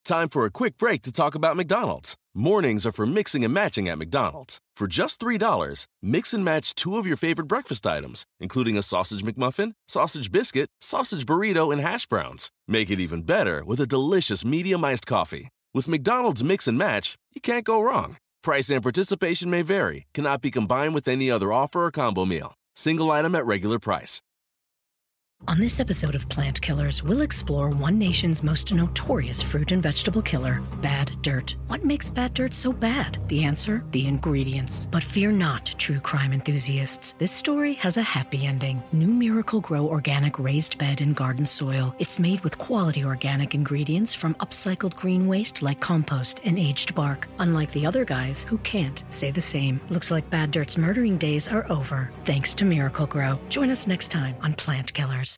Time for a quick break to talk about McDonald's. Mornings are for mixing and matching at McDonald's. For just $3, mix and match 2 of your favorite breakfast items, including a sausage McMuffin, sausage biscuit, sausage burrito, and hash browns. Make it even better with a delicious medium iced coffee. With McDonald's Mix and Match, you can't go wrong. Price and participation may vary. Cannot be combined with any other offer or combo meal. Single item at regular price. On this episode of Plant Killers, we'll explore one nation's most notorious fruit and vegetable killer, bad dirt. What makes bad dirt so bad? The answer? The ingredients. But fear not, true crime enthusiasts. This story has a happy ending. New Miracle-Gro organic raised bed and garden soil. It's made with quality organic ingredients from upcycled green waste like compost and aged bark. Unlike the other guys who can't say the same. Looks like bad dirt's murdering days are over, thanks to Miracle-Gro. Join us next time on Plant Killers.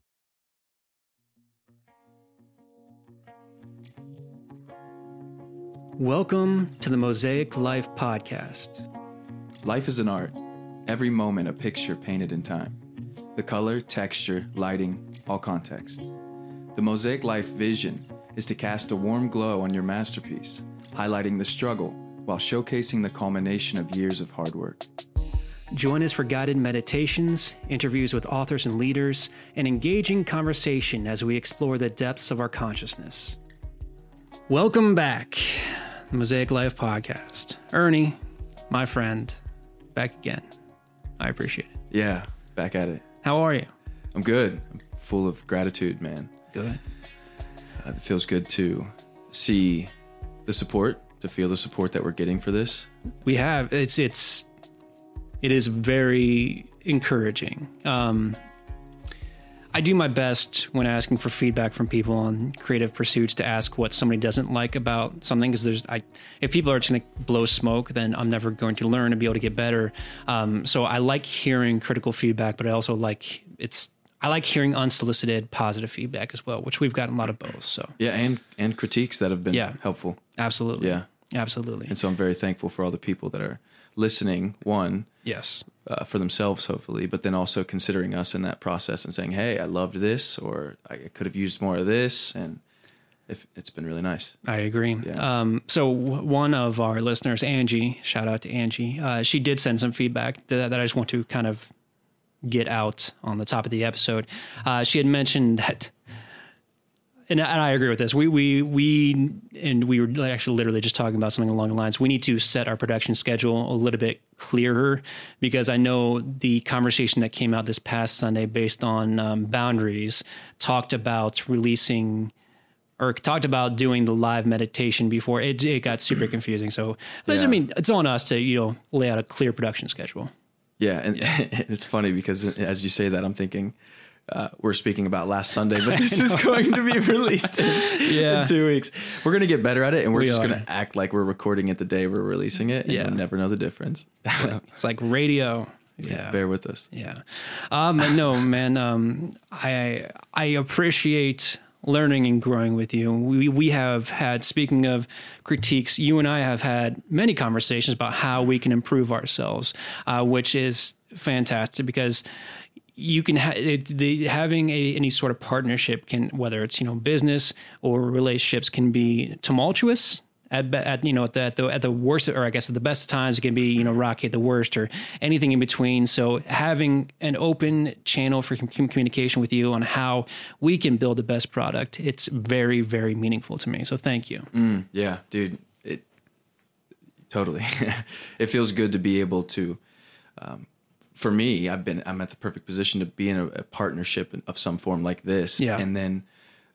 Welcome to the Mosaic Life Podcast. Life is an art. Every moment a picture painted in time. The color, texture, lighting, all context. The Mosaic Life vision is to cast a warm glow on your masterpiece, highlighting the struggle while showcasing the culmination of years of hard work. Join us for guided meditations, interviews with authors and leaders, and engaging conversation as we explore the depths of our consciousness. Welcome back, the Mosaic Life Podcast. Ernie, my friend, back again. I appreciate it. Yeah, back at it. How are you? I'm good. I'm full of gratitude, man. Good. It feels good to see the support, to feel the support that we're getting for this. We have. It is very encouraging. I do my best when asking for feedback from people on creative pursuits to ask what somebody doesn't like about something, because if people are just going to blow smoke, then I'm never going to learn and be able to get better. So I like hearing critical feedback, but I also like hearing unsolicited positive feedback as well, which we've gotten a lot of both. So yeah, and critiques that have been helpful. Absolutely. Yeah, absolutely. And so I'm very thankful for all the people that are listening. One, yes. For themselves, hopefully, but then also considering us in that process and saying, hey, I loved this, or I could have used more of this. And it's been really nice. I agree. Yeah. So one of our listeners, Angie, shout out to Angie, she did send some feedback that I just want to kind of get out on the top of the episode. She had mentioned that, and I agree with this. We were actually literally just talking about something along the lines. We need to set our production schedule a little bit clearer, because I know the conversation that came out this past Sunday based on boundaries talked about doing the live meditation before it got super confusing. So, I mean, it's on us to, lay out a clear production schedule. Yeah. And it's funny because as you say that, I'm thinking, we're speaking about last Sunday, but this is going to be released in 2 weeks. We're going to get better at it, and we're just going to act like we're recording it the day we're releasing it, and you'll never know the difference. It's like radio. Yeah, bear with us. Yeah. No, man, I appreciate learning and growing with you. We have had, speaking of critiques, you and I have had many conversations about how we can improve ourselves, which is fantastic, because you can having any sort of partnership can, whether it's business or relationships, can be tumultuous at the worst, or I guess at the best of times it can be rocky at the worst, or anything in between. So having an open channel for communication with you on how we can build the best product, it's very, very meaningful to me. So thank you. Yeah, dude, it totally. It feels good to be able to. For me, I'm at the perfect position to be in a partnership of some form like this, and then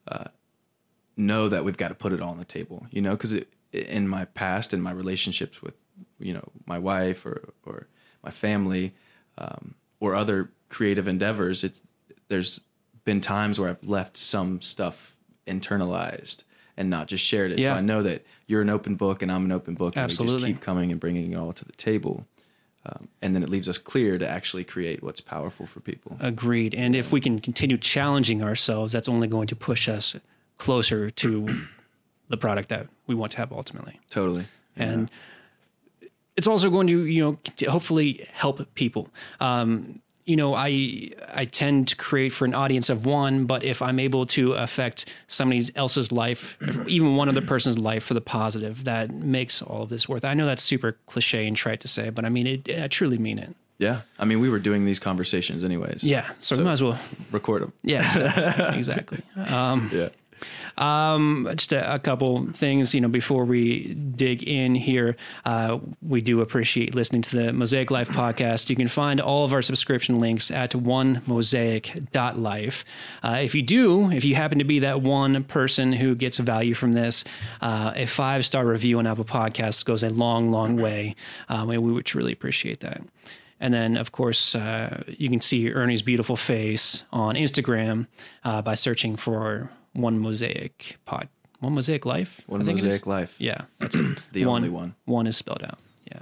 know that we've got to put it all on the table, because in my past, in my relationships with, my wife or my family, or other creative endeavors, there's been times where I've left some stuff internalized and not just shared it. Yeah. So I know that you're an open book and I'm an open book, and Absolutely. we just keep coming and bringing it all to the table. And then it leaves us clear to actually create what's powerful for people. Agreed. And if we can continue challenging ourselves, that's only going to push us closer to the product that we want to have ultimately. Totally. And it's also going to, hopefully help people. I tend to create for an audience of one, but if I'm able to affect somebody else's life, even one other person's life for the positive, that makes all of this worth it. I know that's super cliche and trite to say, but I mean, I truly mean it. Yeah. I mean, we were doing these conversations anyways. Yeah. So we might as well record them. Yeah, exactly. Yeah. Just a couple things, before we dig in here. We do appreciate listening to the Mosaic Life podcast. You can find all of our subscription links at onemosaic.life. If you happen to be that one person who gets value from this, a 5-star review on Apple Podcasts goes a long, long way. And we would truly appreciate that. And then, of course, you can see Ernie's beautiful face on Instagram by searching for One Mosaic Life. One Mosaic Life. Yeah, that's it. The only one. One is spelled out. Yeah.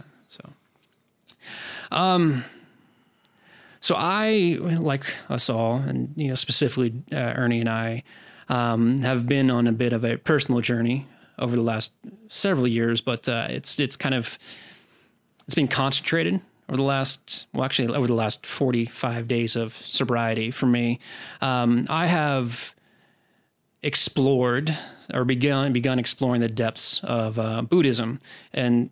So I, like us all, and specifically Ernie and I, have been on a bit of a personal journey over the last several years, but it's been concentrated over the last 45 days of sobriety for me. I have explored or begun exploring the depths of Buddhism. And,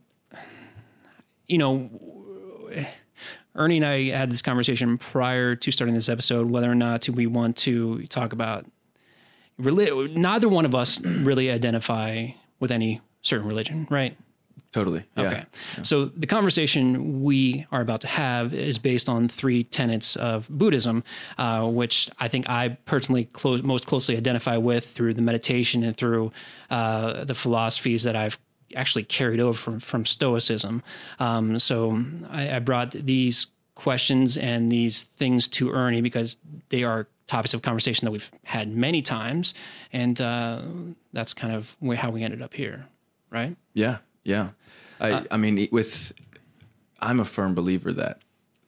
Ernie and I had this conversation prior to starting this episode, whether or not we want to talk about neither one of us really identify with any certain religion, right? Totally. Yeah. Okay. Yeah. So the conversation we are about to have is based on 3 tenets of Buddhism, which I think I personally most closely identify with through the meditation and through the philosophies that I've actually carried over from Stoicism. So I brought these questions and these things to Ernie because they are topics of conversation that we've had many times, and that's kind of how we ended up here, right? Yeah. Yeah. I mean, I'm a firm believer that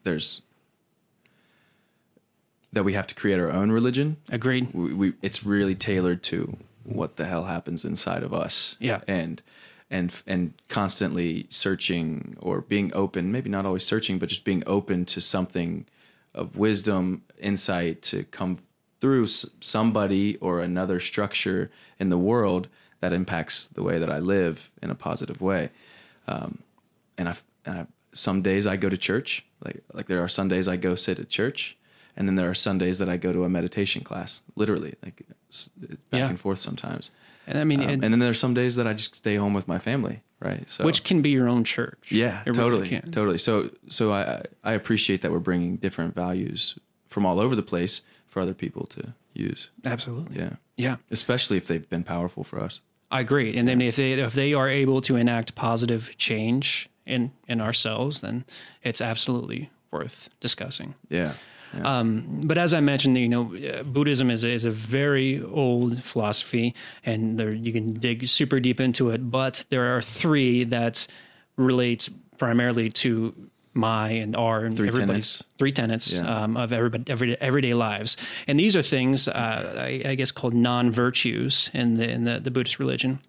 we have to create our own religion. Agreed. It's really tailored to what the hell happens inside of us. Yeah. And constantly searching or being open, maybe not always searching, but just being open to something of wisdom, insight to come through somebody or another structure in the world that impacts the way that I live in a positive way. And some days I go to church, like there are Sundays I go sit at church, and then there are Sundays that I go to a meditation class, literally, like it's back and forth sometimes. And I mean, and then there are some days that I just stay home with my family, right? So which can be your own church. Yeah, it totally, really can. Totally. So I appreciate that we're bringing different values from all over the place for other people to use. Absolutely. Yeah. Yeah. Especially if they've been powerful for us. I agree. And then if they are able to enact positive change in ourselves, then it's absolutely worth discussing. Yeah. Yeah. But as I mentioned, Buddhism is a very old philosophy, and you can dig super deep into it. But there are 3 that relate primarily to my and our and 3 everybody's tenets. 3 tenets of everyday lives, and these are things I guess called non-virtues in the Buddhist religion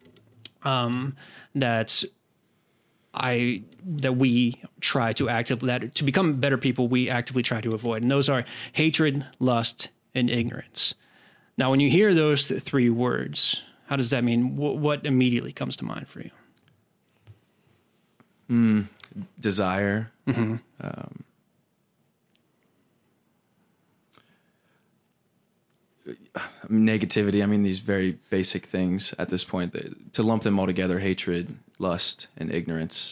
that we try to to become better people, we actively try to avoid. And those are hatred, lust, and ignorance. Now, when you hear those 3 words, how does that mean? What immediately comes to mind for you? Desire. Mm-hmm. Negativity. I mean, these very basic things at this point, to lump them all together: hatred, lust, and ignorance.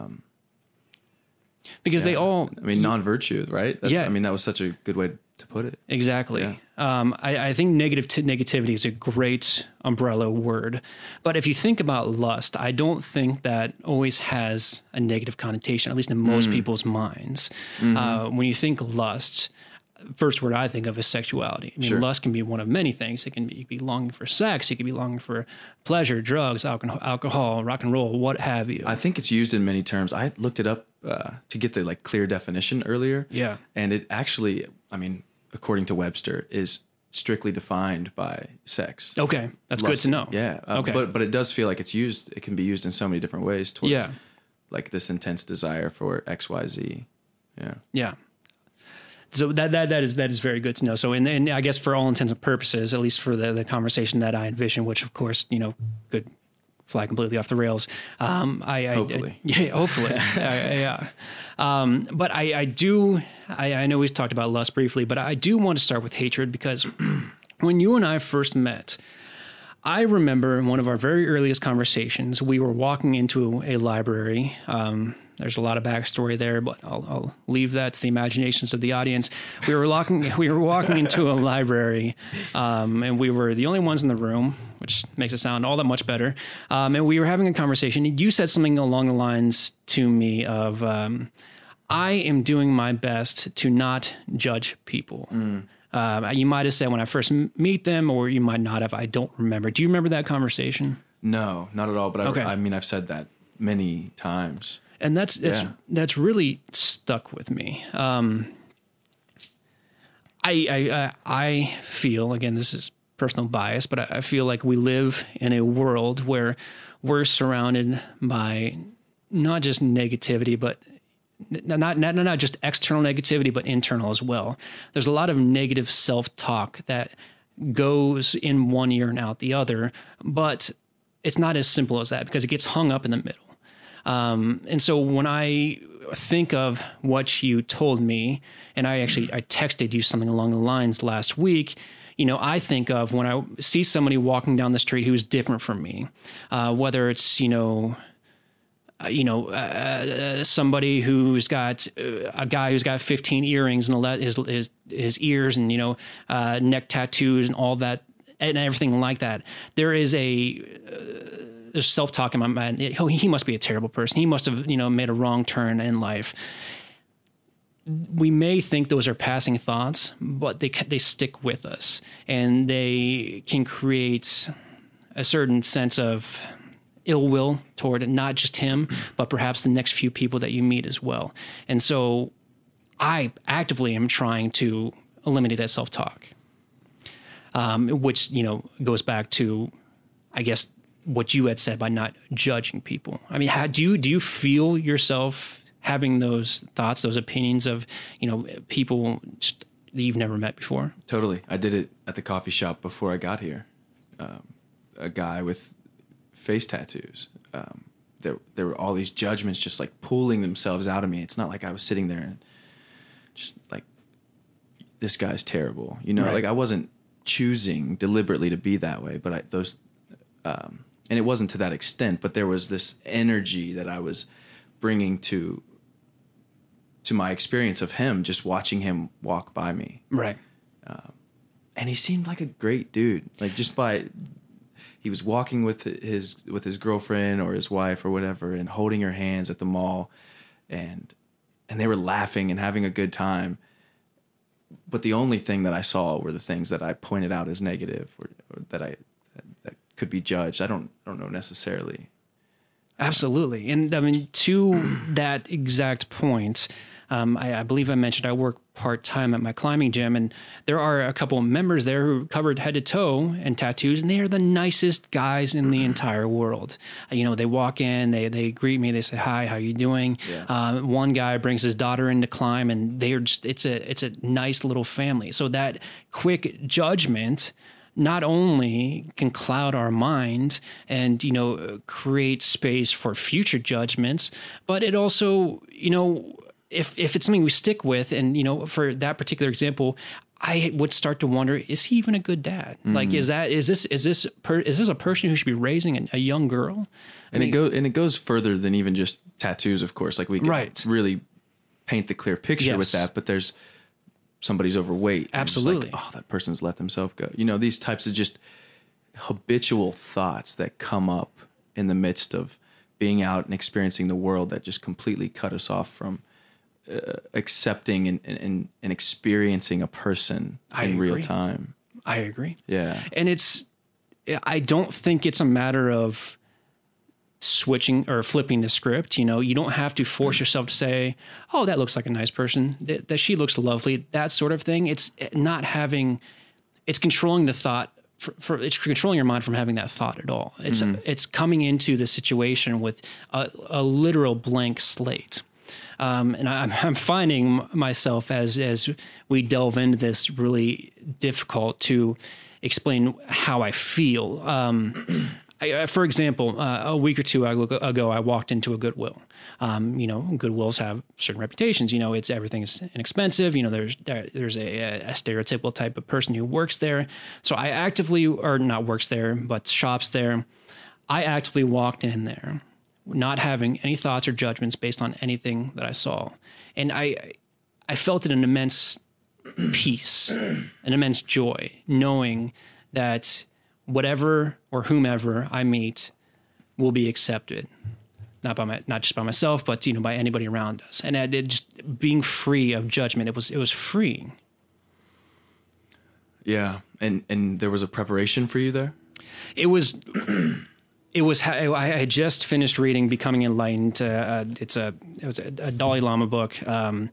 Because they all... I mean, non-virtue, right? I mean, that was such a good way to put it. Exactly. Yeah. I think negativity is a great umbrella word. But if you think about lust, I don't think that always has a negative connotation, at least in most people's minds. Mm-hmm. When you think lust, first word I think of is sexuality. I mean, lust can be one of many things. You can be longing for sex. You could be longing for pleasure, drugs, alcohol, rock and roll, what have you. I think it's used in many terms. I looked it up to get the clear definition earlier. Yeah. And it actually, I mean, according to Webster, is strictly defined by sex. Okay. That's good to know. Yeah. Okay. But it does feel like it can be used in so many different ways towards like this intense desire for XYZ. Yeah. Yeah. So that is very good to know. So, and I guess for all intents and purposes, at least for the conversation that I envision, which of course, could fly completely off the rails. Hopefully. Hopefully. Yeah. But I know we've talked about lust briefly, but I do want to start with hatred, because when you and I first met, I remember in one of our very earliest conversations, we were walking into a library. There's a lot of backstory there, but I'll leave that to the imaginations of the audience. We were walking into a library, and we were the only ones in the room, which makes it sound all that much better. And we were having a conversation. You said something along the lines to me of, I am doing my best to not judge people. You might have said when I first meet them, or you might not have. I don't remember. Do you remember that conversation? No, not at all. But okay. I've said that many times. And that's really stuck with me. I feel, again, this is personal bias, but I feel like we live in a world where we're surrounded by not just negativity, but not just external negativity, but internal as well. There's a lot of negative self-talk that goes in one ear and out the other, but it's not as simple as that, because it gets hung up in the middle. And so when I think of what you told me, and I texted you something along the lines last week, I think of when I see somebody walking down the street who's different from me, whether it's, somebody who's got a guy who's got 15 earrings and his ears and, neck tattoos and all that and everything like that. There's self-talk in my mind. He must be a terrible person. He must have, made a wrong turn in life. We may think those are passing thoughts, but they stick with us, and they can create a certain sense of ill will toward not just him, but perhaps the next few people that you meet as well. And so I actively am trying to eliminate that self-talk, which, goes back to, I guess, what you had said by not judging people. I mean, do you feel yourself having those thoughts, those opinions of, people just that you've never met before? Totally. I did it at the coffee shop before I got here. A guy with face tattoos. There were all these judgments just like pulling themselves out of me. It's not like I was sitting there and just like, this guy's terrible. Right. Like I wasn't choosing deliberately to be that way, but and it wasn't to that extent, but there was this energy that I was bringing to my experience of him, just watching him walk by me. Right. And he seemed like a great dude. Like he was walking with his girlfriend or his wife or whatever, and holding her hands at the mall, and they were laughing and having a good time. But the only thing that I saw were the things that I pointed out as negative, or that could be judged. I don't know necessarily. Absolutely. And I mean, to that exact point, I believe I mentioned I work part-time at my climbing gym, and there are a couple of members there who are covered head to toe in tattoos, and they are the nicest guys in the entire world. They walk in, they greet me, they say, "Hi, how you doing?" Yeah. One guy brings his daughter in to climb, and they're just, it's a nice little family. So that quick judgment not only can cloud our mind and, create space for future judgments, but it also, if it's something we stick with, and, for that particular example, I would start to wonder, is he even a good dad? Mm-hmm. Like, is this a person who should be raising a young girl? It goes further than even just tattoos, of course. Like we can really paint the clear picture with that, but there's somebody's overweight. Absolutely. Like, that person's let themselves go. These types of just habitual thoughts that come up in the midst of being out and experiencing the world that just completely cut us off from accepting and experiencing a person in real time. I agree. Yeah. And I don't think it's a matter of switching or flipping the script. You don't have to force yourself to say, "Oh, that looks like a nice person, that she looks lovely," that sort of thing. It's controlling the thought it's controlling your mind from having that thought at all. It's coming into the situation with a literal blank slate. And I'm finding myself as we delve into this really difficult to explain how I feel. For example, a week or two ago, I walked into a Goodwill. Goodwills have certain reputations. Everything's inexpensive. There's a stereotypical type of person who works there. So I actively, or not works there, but shops there. I actively walked in there, not having any thoughts or judgments based on anything that I saw. And I felt an immense peace, an immense joy, knowing that whatever or whomever I meet will be accepted, not just by myself, but by anybody around us. And it just being free of judgment, it was freeing. Yeah, and there was a preparation for you there? It was. I had just finished reading Becoming Enlightened. It was a Dalai Lama book, and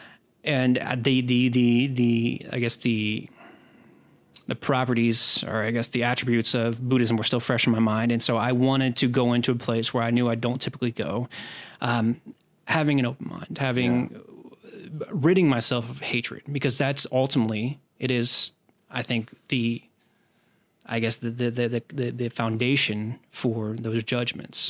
the properties, or I guess the attributes of Buddhism, were still fresh in my mind, and so I wanted to go into a place where I knew I don't typically go, having an open mind, ridding myself of hatred, because that's ultimately, it is, I think, the foundation for those judgments.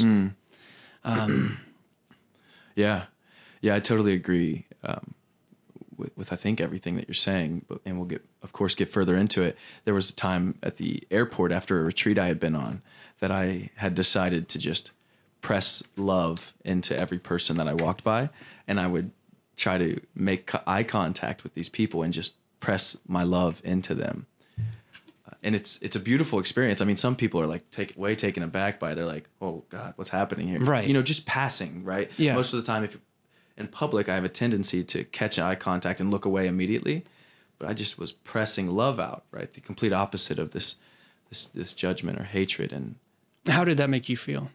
Yeah, I totally agree with I think everything that you're saying, and we'll get further into it. There was a time at the airport after a retreat I had been on that I had decided to just press love into every person that I walked by, and I would try to make eye contact with these people and just press my love into them. And it's a beautiful experience. I mean, some people are like taken aback by it. They're like, "Oh God, what's happening here?" Right. Just passing, right? Yeah. Most of the time, if in public, I have a tendency to catch eye contact and look away immediately. But I just was pressing love out, right? The complete opposite of this judgment or hatred. And how did that make you feel?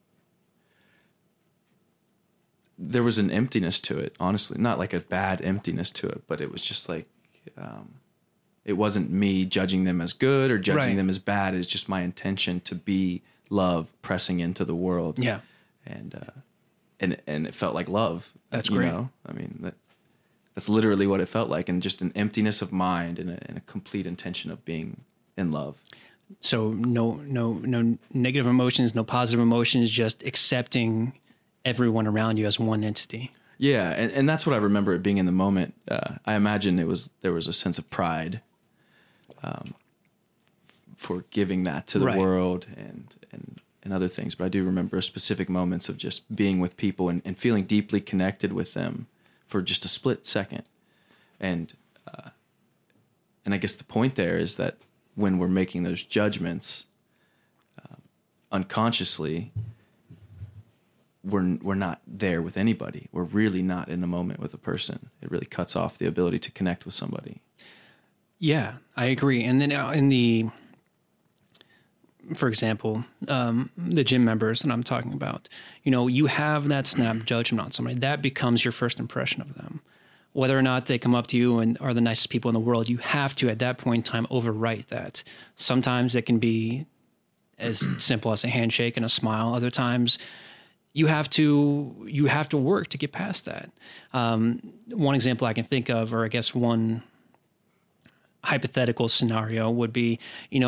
There was an emptiness to it, honestly. Not like a bad emptiness to it, but it was just like, it wasn't me judging them as good or judging them as bad. It's just my intention to be love pressing into the world. Yeah. And it felt like love. That's great. I mean, that's literally what it felt like, and just an emptiness of mind and a complete intention of being in love. So no negative emotions, no positive emotions, just accepting everyone around you as one entity. Yeah, and that's what I remember it being in the moment. I imagine there was a sense of pride for giving that to the world and other things. But I do remember specific moments of just being with people and feeling deeply connected with them for just a split second. And I guess the point there is that when we're making those judgments unconsciously, we're not there with anybody. We're really not in the moment with a person. It really cuts off the ability to connect with somebody. Yeah, I agree. And then for example, the gym members that I'm talking about, you have that snap judgment on somebody. That becomes your first impression of them. Whether or not they come up to you and are the nicest people in the world, you have to, at that point in time, overwrite that. Sometimes it can be as simple as a handshake and a smile. Other times, you have to work to get past that. One example I can think of, or I guess one hypothetical scenario would be,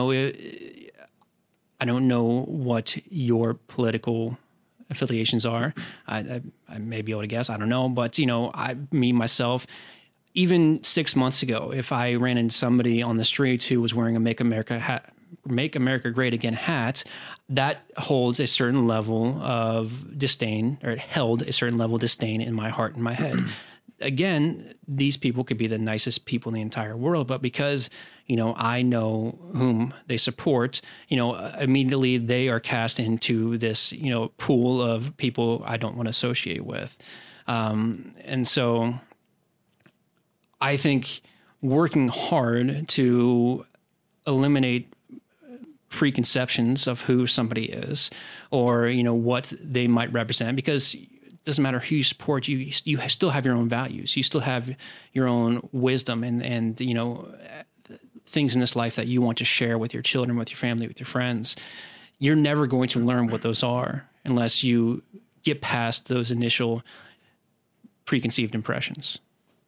I don't know what your political affiliations are. I may be able to guess. I don't know. But, myself, even 6 months ago, if I ran into somebody on the street who was wearing a Make America Great Again hat, that holds a certain level of disdain, or it held a certain level of disdain in my heart and my head. Again, these people could be the nicest people in the entire world, but because, I know whom they support, immediately they are cast into this, pool of people I don't want to associate with. And so I think working hard to eliminate preconceptions of who somebody is, or what they might represent, because it doesn't matter who you support, you still have your own values, you still have your own wisdom and things in this life that you want to share with your children, with your family, with your friends. You're never going to learn what those are unless you get past those initial preconceived impressions.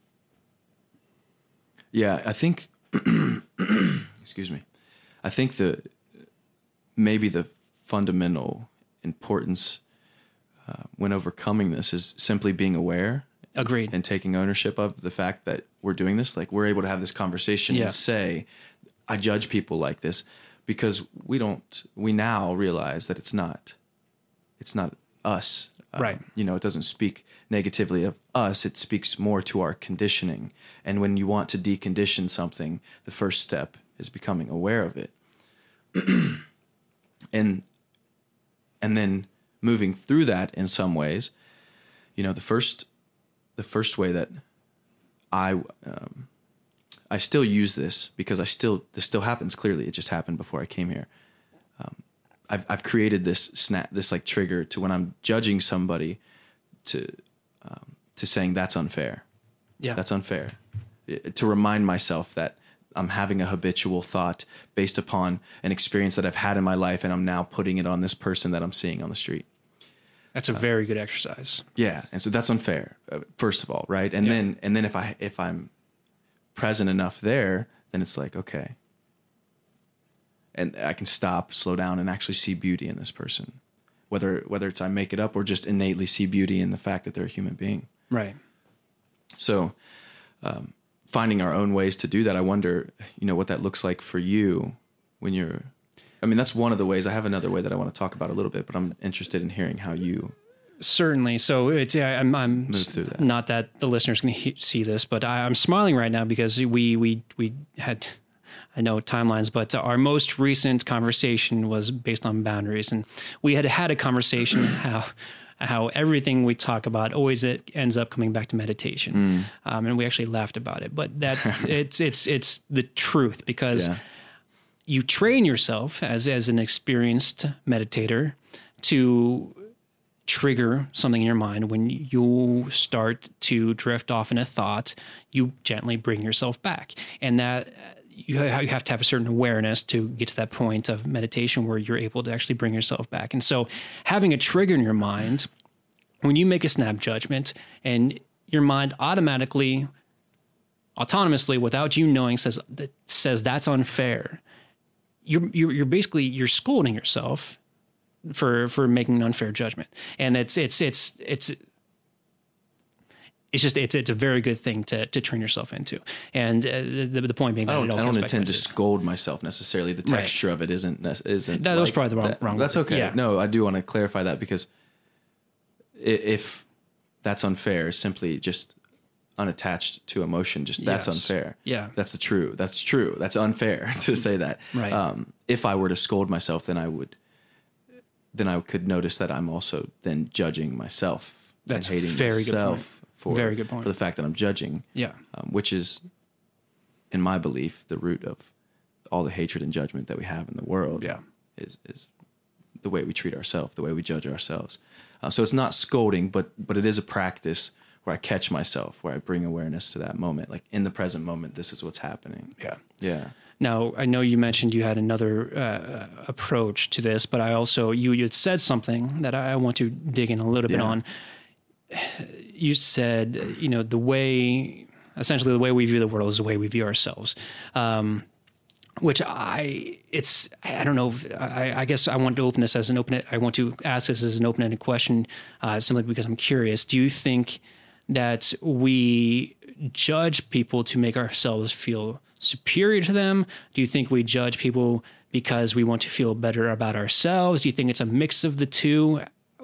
Yeah, I think, excuse me, I think maybe the fundamental importance when overcoming this is simply being aware. Agreed. And taking ownership of the fact that we're doing this. Like, we're able to have this conversation and say, I judge people like this, because we now realize that it's not us. Right. It doesn't speak negatively of us. It speaks more to our conditioning. And when you want to decondition something, the first step is becoming aware of it. and then moving through that in some ways, the first way that I still use this, because this still happens. Clearly, it just happened before I came here. I've created this like trigger to when I'm judging somebody to saying that's unfair. Yeah, that's unfair. To remind myself that I'm having a habitual thought based upon an experience that I've had in my life, and I'm now putting it on this person that I'm seeing on the street. That's a very good exercise. Yeah, and so that's unfair. First of all, right? And then if I'm present enough there, then it's like, okay, and I can stop, slow down, and actually see beauty in this person, whether it's I make it up or just innately see beauty in the fact that they're a human being. Right. So, finding our own ways to do that, I wonder, what that looks like for you when you're. I mean, that's one of the ways. I have another way that I want to talk about a little bit, but I'm interested in hearing how you. Certainly. So I'm move through that. Not that the listeners can see this, but I'm smiling right now because we had, I know timelines, but our most recent conversation was based on boundaries, and we had a conversation how everything we talk about always it ends up coming back to meditation, and we actually laughed about it, but that's it's the truth, because. Yeah. You train yourself as an experienced meditator to trigger something in your mind. When you start to drift off in a thought, you gently bring yourself back. And that you have to have a certain awareness to get to that point of meditation where you're able to actually bring yourself back. And so having a trigger in your mind, when you make a snap judgment and your mind automatically, autonomously, without you knowing, says that's unfair, you're basically scolding yourself for making an unfair judgment, and it's a very good thing to train yourself into. And the point being, that I don't intend to scold myself necessarily. The texture of it isn't. That was probably the wrong. That's okay. Yeah. No, I do want to clarify that, because if that's unfair, simply just unattached to emotion, that's unfair. Yeah, that's true. That's unfair to say that. Right. If I were to scold myself, then I could notice that I'm also then judging myself. That's and hating very myself good very good point. For the fact that I'm judging. Yeah. Which is, in my belief, the root of all the hatred and judgment that we have in the world. Yeah. Is the way we treat ourselves, the way we judge ourselves. So it's not scolding, but it is a practice where I catch myself, where I bring awareness to that moment. Like, in the present moment, this is what's happening. Yeah. Yeah. Now, I know you mentioned you had another approach to this, but I also, you had said something that I want to dig in a little bit on. You said, the way we view the world is the way we view ourselves. Which I don't know. I guess I want to open this as I want to ask this as an open-ended question, simply because I'm curious. Do you think that we judge people to make ourselves feel superior to them? Do you think we judge people because we want to feel better about ourselves? Do you think it's a mix of the two?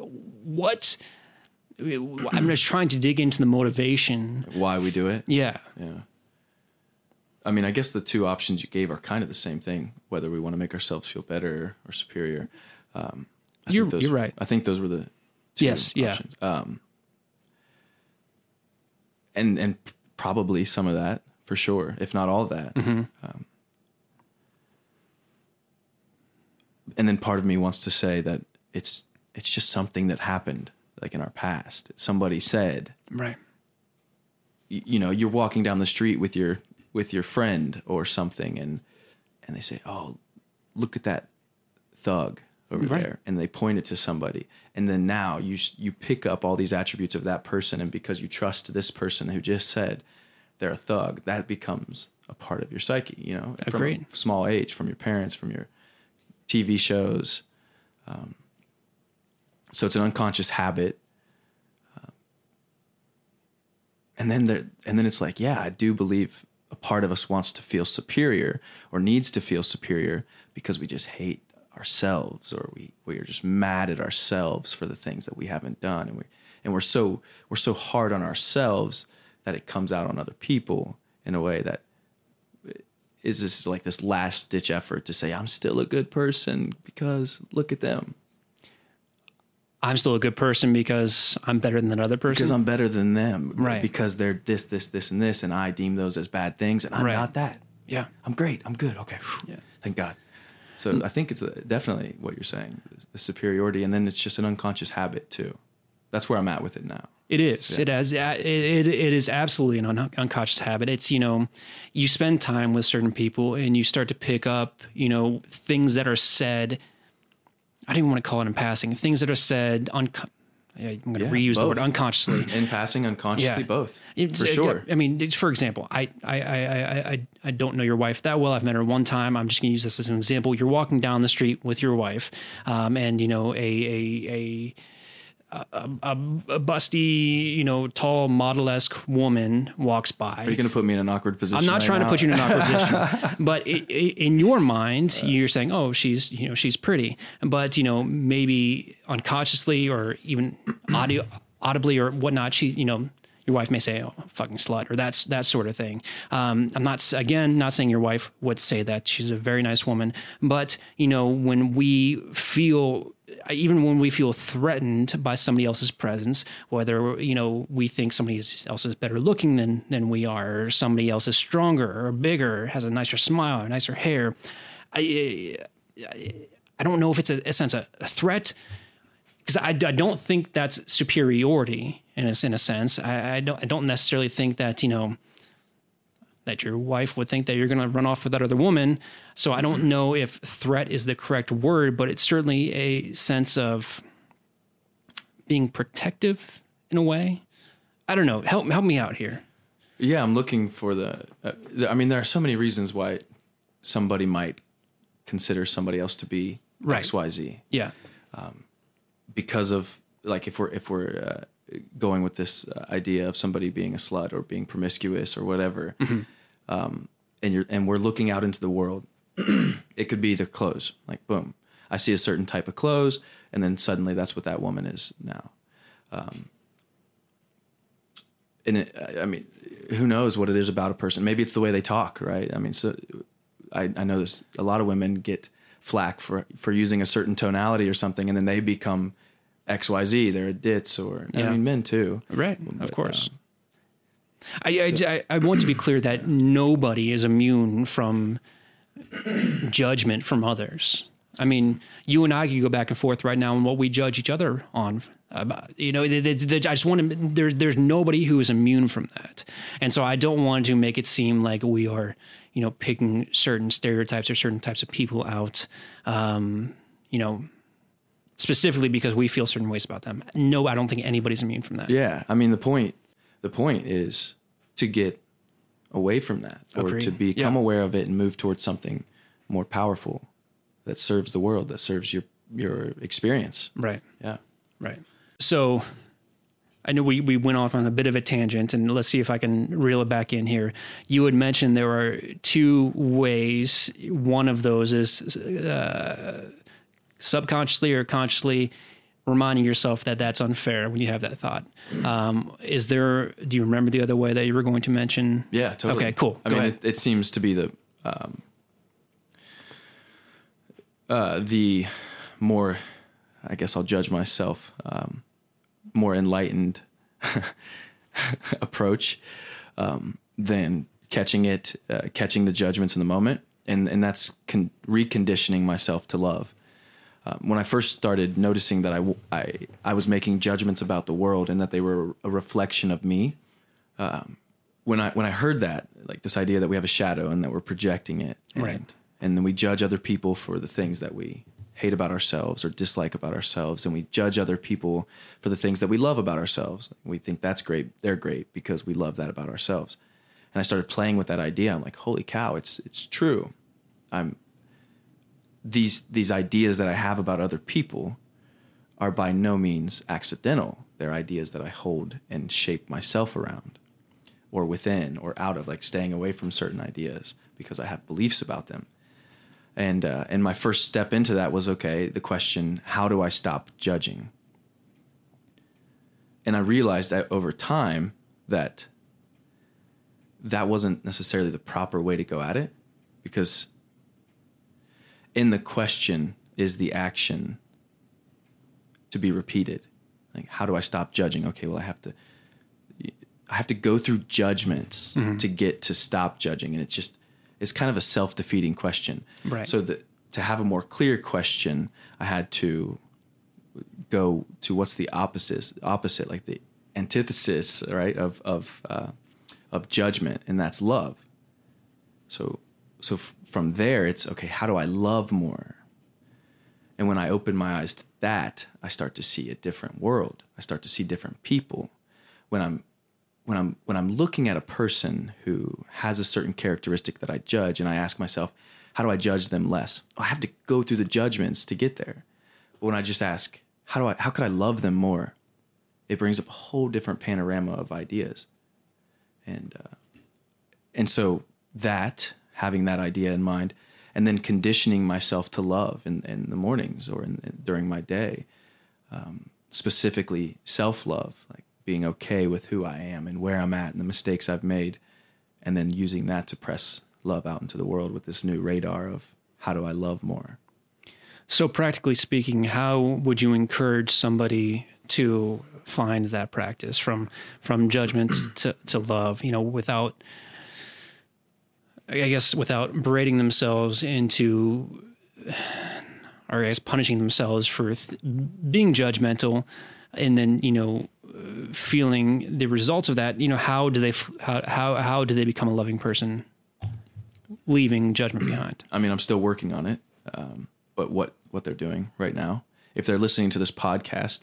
I'm just trying to dig into the motivation. Why we do it? Yeah. Yeah. I mean, I guess the two options you gave are kind of the same thing, whether we want to make ourselves feel better or superior. You're right. I think those were the two options. Yeah. And probably some of that, for sure, if not all of that. Mm-hmm. And then part of me wants to say that it's just something that happened, like in our past. Somebody said, right. You're walking down the street with your friend or something, and they say, "Oh, look at that thug," over Right. there, and they point it to somebody, and then now you pick up all these attributes of that person, and because you trust this person who just said they're a thug, that becomes a part of your psyche, you know, Agreed. from a small age, from your parents, from your TV shows. So it's an unconscious habit. And then it's like, yeah, I do believe a part of us wants to feel superior or needs to feel superior because we just hate ourselves, or we are just mad at ourselves for the things that we haven't done, and we're so hard on ourselves that it comes out on other people in a way that is this last ditch effort to say I'm still a good person because look at them. I'm still a good person because I'm better than that other person. Because I'm better than them. Right. Because they're this, and this, and I deem those as bad things, and I'm Right. not that. Yeah. I'm great. I'm good. Okay. Yeah. Thank God. So I think it's definitely what you're saying, the superiority, and then it's just an unconscious habit too. That's where I'm at with it now. It is. Yeah. It is absolutely an unconscious habit. It's, you know, you spend time with certain people and you start to pick up, you know, things that are said. I don't even want to call it in passing. Things that are said. I'm going to reuse the word unconsciously. In passing, unconsciously, Yeah. both. It's, for sure. I mean, for example, I don't know your wife that well. I've met her one time. I'm just going to use this as an example. You're walking down the street with your wife, and you know a busty, you know, tall model-esque woman walks by. Are you going to put me in an awkward position? I'm not trying to put you in an awkward position, but in your mind, you're saying, "Oh, she's pretty," but you know, maybe unconsciously or even audibly or whatnot, your wife may say, "Oh, fucking slut," or that sort of thing. I'm not saying your wife would say that. She's a very nice woman, but you know, when we feel threatened by somebody else's presence, whether, you know, we think somebody else is better looking than we are, or somebody else is stronger or bigger, has a nicer smile or nicer hair, I don't know if it's a sense of a threat, because I don't think that's superiority in a sense. I don't necessarily think that, you know, that your wife would think that you're going to run off with that other woman. So I don't know if threat is the correct word, but it's certainly a sense of being protective in a way. I don't know. Help me out here. Yeah, I'm looking for I mean, there are so many reasons why somebody might consider somebody else to be Right. XYZ. Yeah. Because of, like, if we're going with this idea of somebody being a slut or being promiscuous or whatever, and we're looking out into the world, it could be their clothes. Like, boom, I see a certain type of clothes, and then suddenly that's what that woman is now. I mean, who knows what it is about a person? Maybe it's the way they talk, right? I mean, so I know there's a lot of women get flack for using a certain tonality or something, and then they become XYZ. They're a ditz, or I mean, men too. Right. Of course. I want to be clear that nobody is immune from judgment from others. I mean, you and I can go back and forth right now on what we judge each other on. You know, I just want to. There's nobody who is immune from that, and so I don't want to make it seem like we are, you know, picking certain stereotypes or certain types of people out. You know, specifically because we feel certain ways about them. No, I don't think anybody's immune from that. Yeah, I mean, the point is to get away from that, or Agreed. to become aware of it and move towards something more powerful that serves the world, that serves your experience. Right. Yeah. Right. So I know we went off on a bit of a tangent, and let's see if I can reel it back in here. You had mentioned there are two ways. One of those is subconsciously or consciously reminding yourself that that's unfair when you have that thought. Do you remember the other way that you were going to mention? Yeah, totally. Okay, cool. I mean, it seems to be the more, I guess I'll judge myself, more enlightened approach than catching the judgments in the moment. And that's reconditioning myself to love. When I first started noticing that I was making judgments about the world and that they were a reflection of me, when I heard that, like this idea that we have a shadow and that we're projecting it, Right. and then we judge other people for the things that we hate about ourselves or dislike about ourselves, and we judge other people for the things that we love about ourselves. We think that's great, they're great because we love that about ourselves. And I started playing with that idea. I'm like, holy cow, it's true. These ideas that I have about other people are by no means accidental. They're ideas that I hold and shape myself around, or within, or out of, like staying away from certain ideas because I have beliefs about them. And my first step into that was, okay, the question, how do I stop judging? And I realized that over time that wasn't necessarily the proper way to go at it, because in the question is the action to be repeated. Like, how do I stop judging? Okay, well, I have to go through judgments to get to stop judging. And it's kind of a self-defeating question. Right. So to have a more clear question, I had to go to what's the opposite, like the antithesis, right, of judgment, and that's love. So from there, it's, okay, how do I love more? And when I open my eyes to that, I start to see a different world. I start to see different people. When I'm looking at a person who has a certain characteristic that I judge, and I ask myself, how do I judge them less? I have to go through the judgments to get there. But when I just ask, how could I love them more? It brings up a whole different panorama of ideas. And so that, having that idea in mind, and then conditioning myself to love in the mornings or during my day, specifically self-love, like being okay with who I am and where I'm at and the mistakes I've made, and then using that to press love out into the world with this new radar of how do I love more. So practically speaking, how would you encourage somebody to find that practice from judgment to love, without berating themselves into, or I guess punishing themselves for being judgmental, and then, feeling the results of that, how do they become a loving person, leaving judgment behind? I mean, I'm still working on it. But what they're doing right now, if they're listening to this podcast,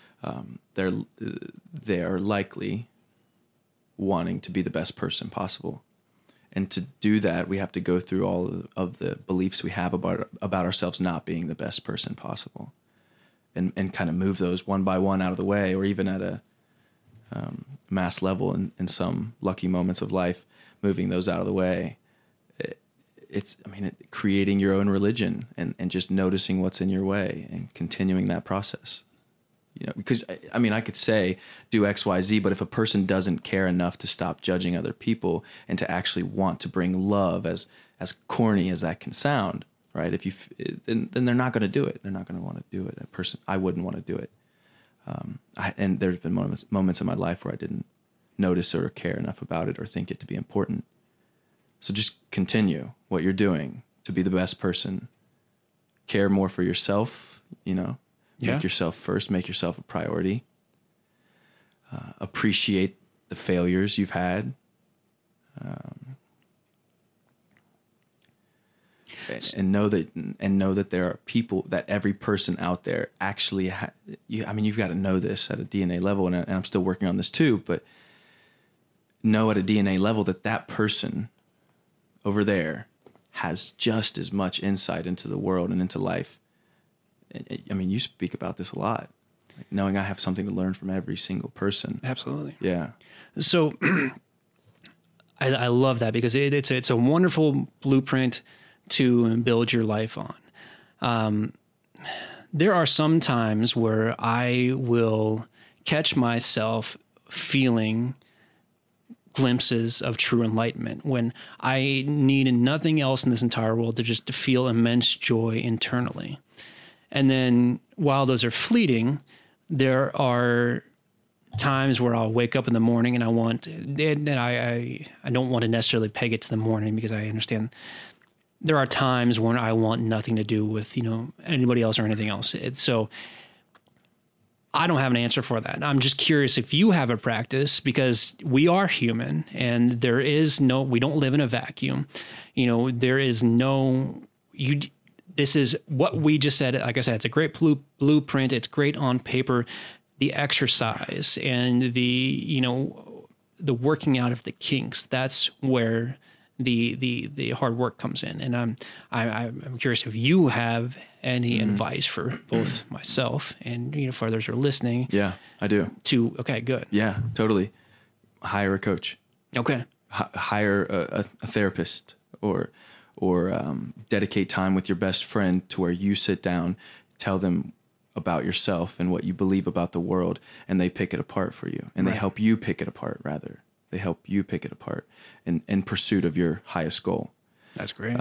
they are likely wanting to be the best person possible. And to do that, we have to go through all of the beliefs we have about ourselves not being the best person possible, and kind of move those one by one out of the way, or even at a mass level in some lucky moments of life, moving those out of the way. It's creating your own religion and just noticing what's in your way and continuing that process. Because I could say do X, Y, Z, but if a person doesn't care enough to stop judging other people and to actually want to bring love, as corny as that can sound, right? Then they're not going to do it. They're not going to want to do it. I wouldn't want to do it. And there's been moments in my life where I didn't notice or care enough about it or think it to be important. So just continue what you're doing to be the best person. Care more for yourself, Make yourself first, make yourself a priority. Appreciate the failures you've had. And know that there are people, that every person out there actually you've got to know this at a DNA level, and I'm still working on this too, but know at a DNA level that person over there has just as much insight into the world and into life. You speak about this a lot, knowing I have something to learn from every single person. Absolutely. Yeah. So I love that, because it's a wonderful blueprint to build your life on. There are some times where I will catch myself feeling glimpses of true enlightenment when I need nothing else in this entire world to just feel immense joy internally. And then while those are fleeting, there are times where I'll wake up in the morning and I don't want to necessarily peg it to the morning, because I understand there are times when I want nothing to do with, anybody else or anything else. So I don't have an answer for that. I'm just curious if you have a practice, because we are human and we don't live in a vacuum. this is what we just said. Like I said, it's a great blueprint. It's great on paper. The exercise and the working out of the kinks, that's where the hard work comes in. And I'm curious if you have any advice for both myself and for others who are listening. Yeah, I do. Okay, good. Yeah, totally. Hire a coach. Okay. Hire a therapist, or dedicate time with your best friend to where you sit down, tell them about yourself and what you believe about the world, and they pick it apart for you, and they help you pick it apart. Rather, they help you pick it apart in pursuit of your highest goal. That's great.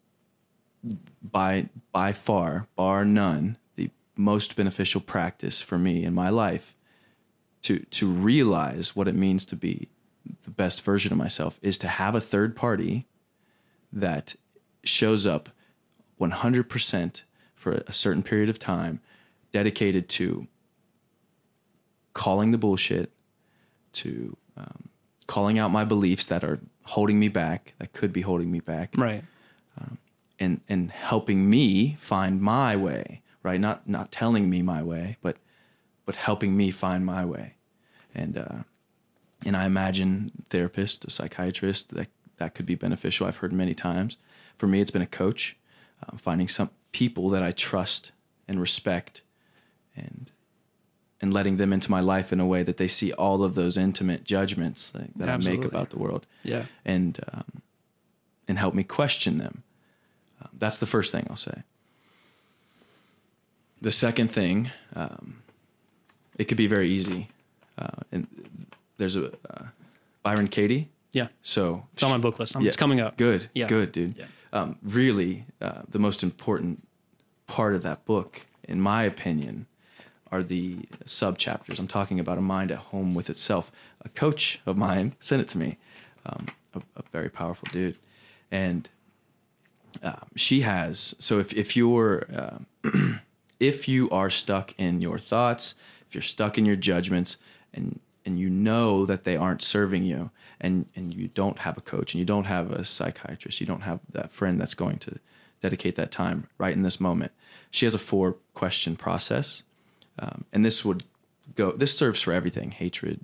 By far, bar none, the most beneficial practice for me in my life to realize what it means to be the best version of myself is to have a third party that shows up 100% for a certain period of time, dedicated to calling the bullshit, to calling out my beliefs that are holding me back, that could be holding me back. Right. And helping me find my way, right? Not telling me my way, but helping me find my way. And I imagine therapist, a psychiatrist, that could be beneficial. I've heard many times. For me, it's been a coach, finding some people that I trust and respect, and letting them into my life in a way that they see all of those intimate judgments that I make about the world. Yeah. And help me question them. That's the first thing I'll say. The second thing, it could be very easy. And there's a Byron Katie. Yeah. So it's on my book list. It's coming up. Good. Yeah. Good, dude. Yeah. Really, the most important part of that book, in my opinion, are the sub-chapters. I'm talking about A Mind at Home with Itself. A coach of mine sent it to me, a very powerful dude. And she has, so if you're, if you are stuck in your thoughts, if you're stuck in your judgments, and you know that they aren't serving you, and you don't have a coach, and you don't have a psychiatrist, you don't have that friend that's going to dedicate that time right in this moment, she has a 4-question process. And this serves for everything: hatred,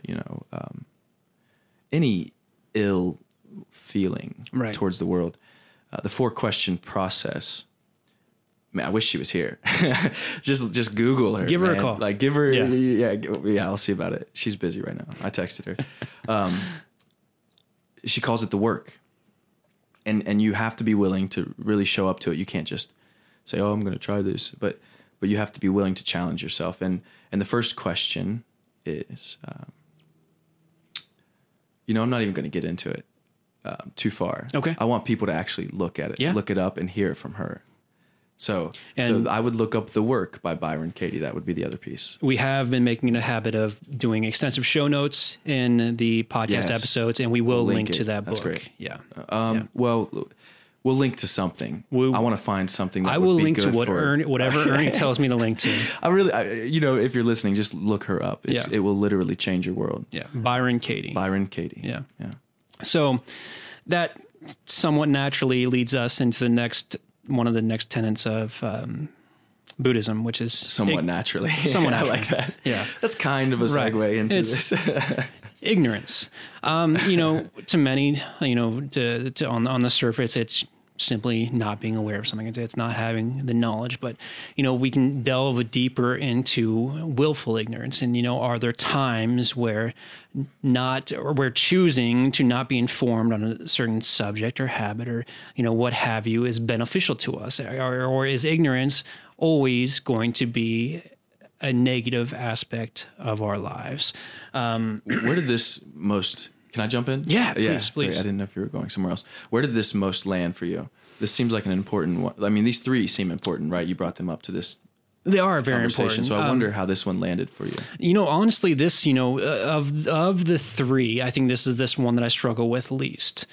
any ill feeling towards the world. The 4-question process. Man, I wish she was here. just Google her. Give her a call. Like, give her. Yeah. I'll see about it. She's busy right now. I texted her. She calls it the work, and you have to be willing to really show up to it. You can't just say, "Oh, I'm going to try this," but you have to be willing to challenge yourself. And the first question is, I'm not even going to get into it too far. Okay. I want people to actually look at it, look it up, and hear it from her. So I would look up The Work by Byron Katie. That would be the other piece. We have been making it a habit of doing extensive show notes in the podcast episodes, and we will link to that book. That's great. Yeah. Well, we'll link to something. I want to find something that would be good for... I will link to whatever Ernie tells me to link to. If you're listening, just look her up. It will literally change your world. Yeah. Byron Katie. Yeah. So that somewhat naturally leads us into one of the next tenets of Buddhism, which is... Somewhat naturally. I like that. Yeah. That's kind of a segue into this. Ignorance. To many, on the surface, it's simply not being aware of something. It's not having the knowledge, but, we can delve deeper into willful ignorance. And, are there times where we're choosing to not be informed on a certain subject or habit or, what have you is beneficial to us? Or is ignorance always going to be a negative aspect of our lives? Where did this most... Can I jump in? Yeah, please. I didn't know if you were going somewhere else. Where did this most land for you? This seems like an important one. I mean, these 3 seem important, right? You brought them up to this. They are very important. So I wonder how this one landed for you. Honestly, this, of the 3, I think this is this one that I struggle with least.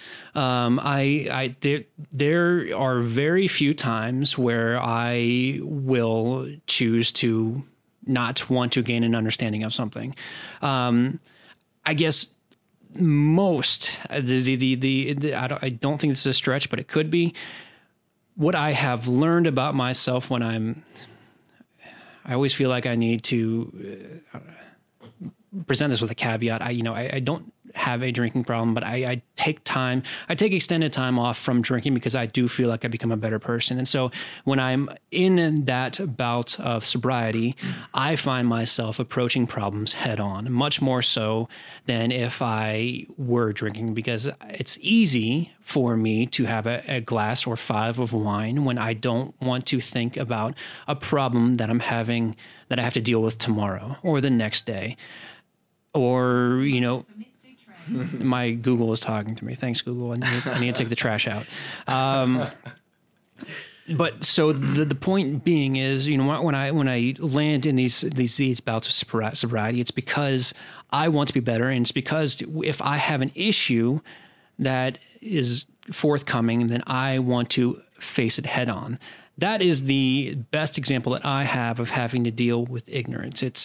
There are very few times where I will choose to not want to gain an understanding of something. I guess most I don't think this is a stretch, but it could be. what I have learned about myself when I always feel like I need to present this with a caveat. I don't have a drinking problem, but I take extended time off from drinking because I do feel like I become a better person. And so when I'm in that bout of sobriety, I find myself approaching problems head on, much more so than if I were drinking, because it's easy for me to have a glass or 5 of wine when I don't want to think about a problem that I'm having, that I have to deal with tomorrow or the next day. Or, my Google is talking to me. Thanks, Google. I need to take the trash out. But so the point being is, when I land in these bouts of sobriety, it's because I want to be better, and it's because if I have an issue that is forthcoming, then I want to face it head on. That is the best example that I have of having to deal with ignorance. It's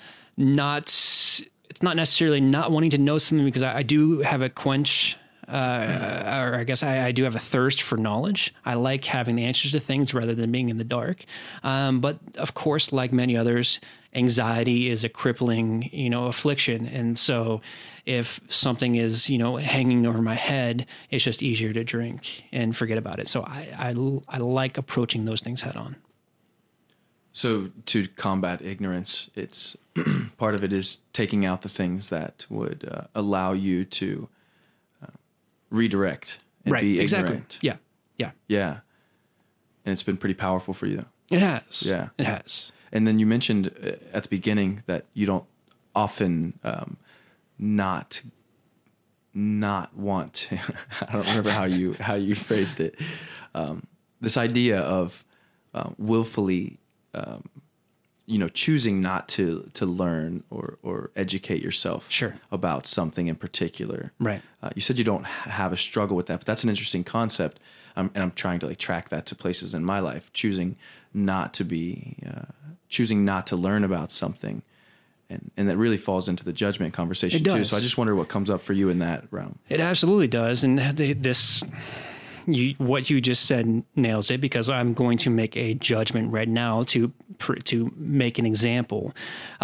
not necessarily not wanting to know something, because I do have a quench, or I guess I do have a thirst for knowledge. I like having the answers to things rather than being in the dark. But of course, like many others, anxiety is a crippling, affliction. And so if something is, hanging over my head, it's just easier to drink and forget about it. So I like approaching those things head on. So to combat ignorance, it's part of it is taking out the things that would allow you to redirect and be ignorant. Yeah. Yeah. And it's been pretty powerful for you. It has. Yeah. It has. And then you mentioned at the beginning that you don't often not want to, I don't remember how you phrased it. This idea of willfully choosing not to learn or educate yourself about something in particular. Right. You said you don't have a struggle with that, but that's an interesting concept. And I'm trying to track that to places in my life, choosing not to learn about something. And that really falls into the judgment conversation too. So I just wonder what comes up for you in that realm. It absolutely does. And what you just said nails it, because I'm going to make a judgment right now to make an example.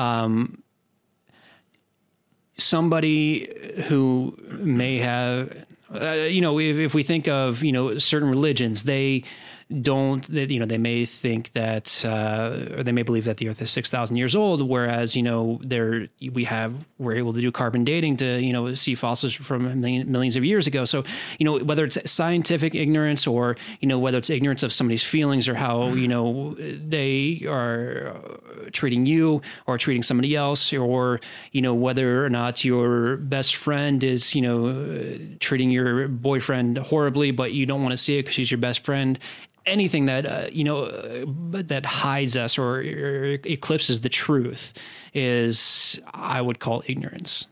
Somebody who may have, if we think of, certain religions, they may think that, or they may believe that the Earth is 6,000 years old, whereas, we're able to do carbon dating to, see fossils from millions of years ago. So, whether it's scientific ignorance or, whether it's ignorance of somebody's feelings or how, they are treating you or treating somebody else, or, whether or not your best friend is, treating your boyfriend horribly, but you don't want to see it because she's your best friend. Anything that, that hides us or eclipses the truth is, I would call ignorance.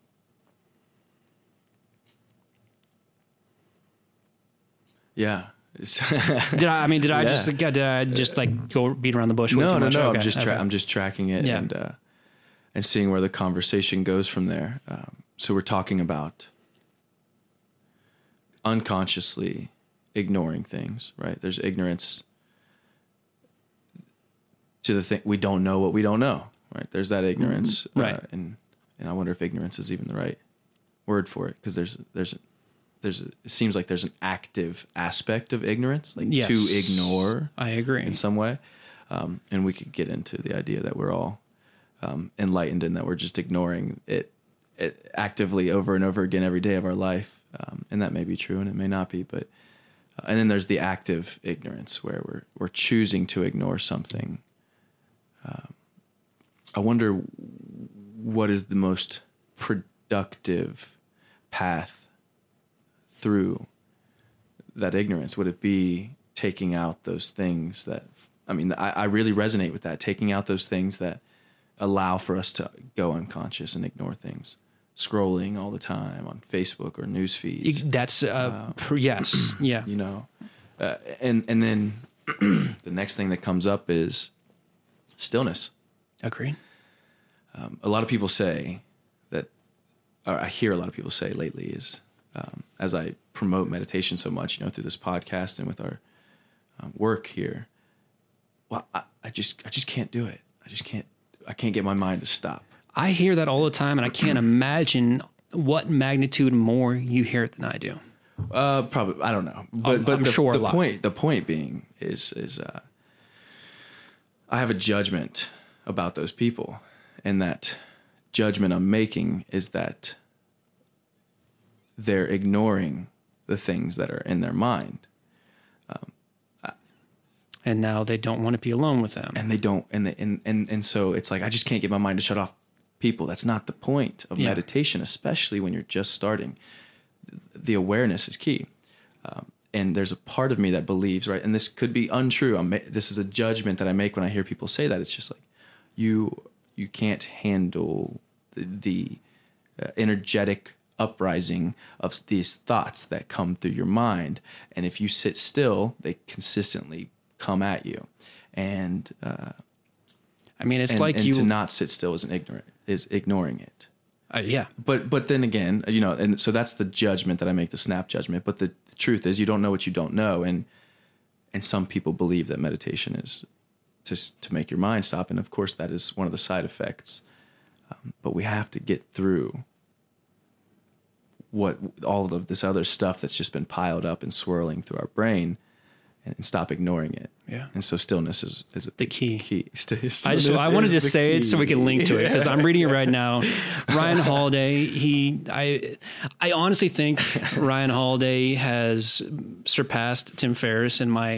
Yeah. Did I just go beat around the bush? No. Okay. I'm just tracking it and seeing where the conversation goes from there. So we're talking about unconsciously ignoring things, right? There's ignorance to the thing we don't know what we don't know, right? There's that ignorance, right? And I wonder if ignorance is even the right word for it, because it seems like there's an active aspect of ignorance, to ignore. I agree in some way, and we could get into the idea that we're all enlightened and that we're just ignoring it actively over and over again every day of our life, and that may be true and it may not be, but. And then there's the active ignorance where we're choosing to ignore something. I wonder what is the most productive path through that ignorance. Would it be taking out those things that, I really resonate with that, taking out those things that allow for us to go unconscious and ignore things. Scrolling all the time on Facebook or news feeds. That's yes, yeah. And then the next thing that comes up is stillness. Agreed. A lot of people say that, or I hear a lot of people say lately is, as I promote meditation so much, through this podcast and with our work here. Well, I just can't do it. I can't get my mind to stop. I hear that all the time, and I can't imagine what magnitude more you hear it than I do. Probably, I don't know, but I'm sure the point being is I have a judgment about those people, and that judgment I'm making is that they're ignoring the things that are in their mind. And now they don't want to be alone with them. And they don't, and so it's like, I just can't get my mind to shut off people. That's not the point of meditation, especially when you're just starting. The awareness is key. And there's a part of me that believes, right? And this could be untrue. This is a judgment that I make when I hear people say that. It's just like, you can't handle the energetic uprising of these thoughts that come through your mind. And if you sit still, they consistently come at you. And I mean, it's like to not sit still is ignoring it. Yeah. But then again, and so that's the judgment that I make, the snap judgment. But the truth is, you don't know what you don't know. And some people believe that meditation is to make your mind stop. And of course, that is one of the side effects. But we have to get through all of this other stuff that's just been piled up and swirling through our brain, and stop ignoring it. Yeah. And so stillness is the key. I wanted to say it so we can link to it, because I'm reading it right now. Ryan Holiday, I honestly think Ryan Holiday has surpassed Tim Ferriss in my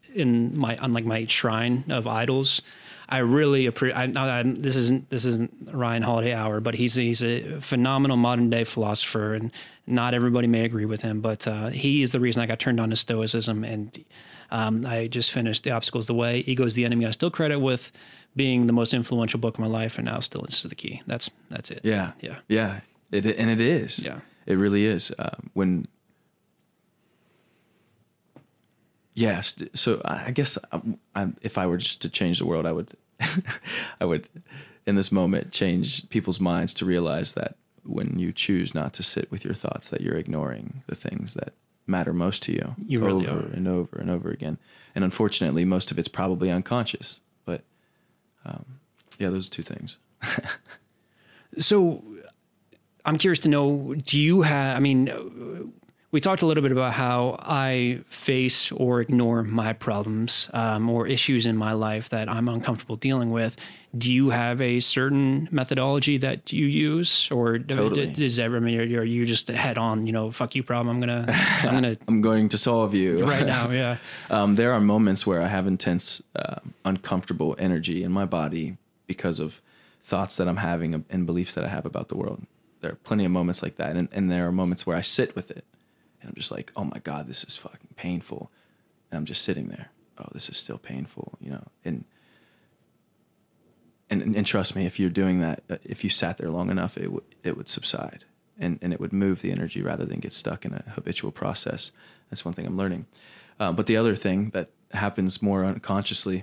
shrine of idols. I really appreciate. This isn't Ryan Holiday hour, but he's a phenomenal modern day philosopher, and not everybody may agree with him. But he is the reason I got turned on to Stoicism, and I just finished The Obstacle's the Way. Ego is the Enemy. I still credit with being the most influential book of my life, and now Stillness is the key. That's it. Yeah. It is. Yeah, it really is. Yes. So I guess if I were just to change the world, I would, I would, in this moment, change people's minds to realize that when you choose not to sit with your thoughts, that you're ignoring the things that matter most to you, really over are. and over and over again. And unfortunately, most of it's probably unconscious. But those two things. So I'm curious to know, do you have, we talked a little bit about how I face or ignore my problems or issues in my life that I'm uncomfortable dealing with. Do you have a certain methodology that you use, or Totally. Are you just head on, fuck you problem, I'm going to solve you right now? Yeah. There are moments where I have intense, uncomfortable energy in my body because of thoughts that I'm having and beliefs that I have about the world. There are plenty of moments like that. And there are moments where I sit with it. And I'm just like, oh my God, this is fucking painful. And I'm just sitting there. Oh, this is still painful, And trust me, if you're doing that, if you sat there long enough, it would subside, and it would move the energy rather than get stuck in a habitual process. That's one thing I'm learning. But the other thing that happens more unconsciously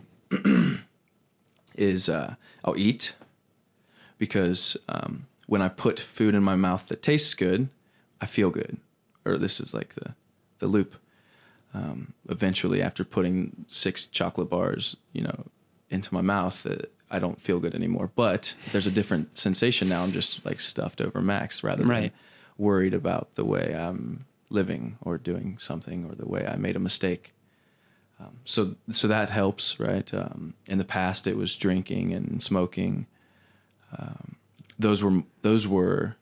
is I'll eat, because when I put food in my mouth that tastes good, I feel good. Or this is like the loop. Eventually, after putting 6 chocolate bars, into my mouth, I don't feel good anymore. But there's a different sensation now. I'm just like stuffed over max rather than worried about the way I'm living or doing something or the way I made a mistake. So that helps, right? In the past, it was drinking and smoking. Those were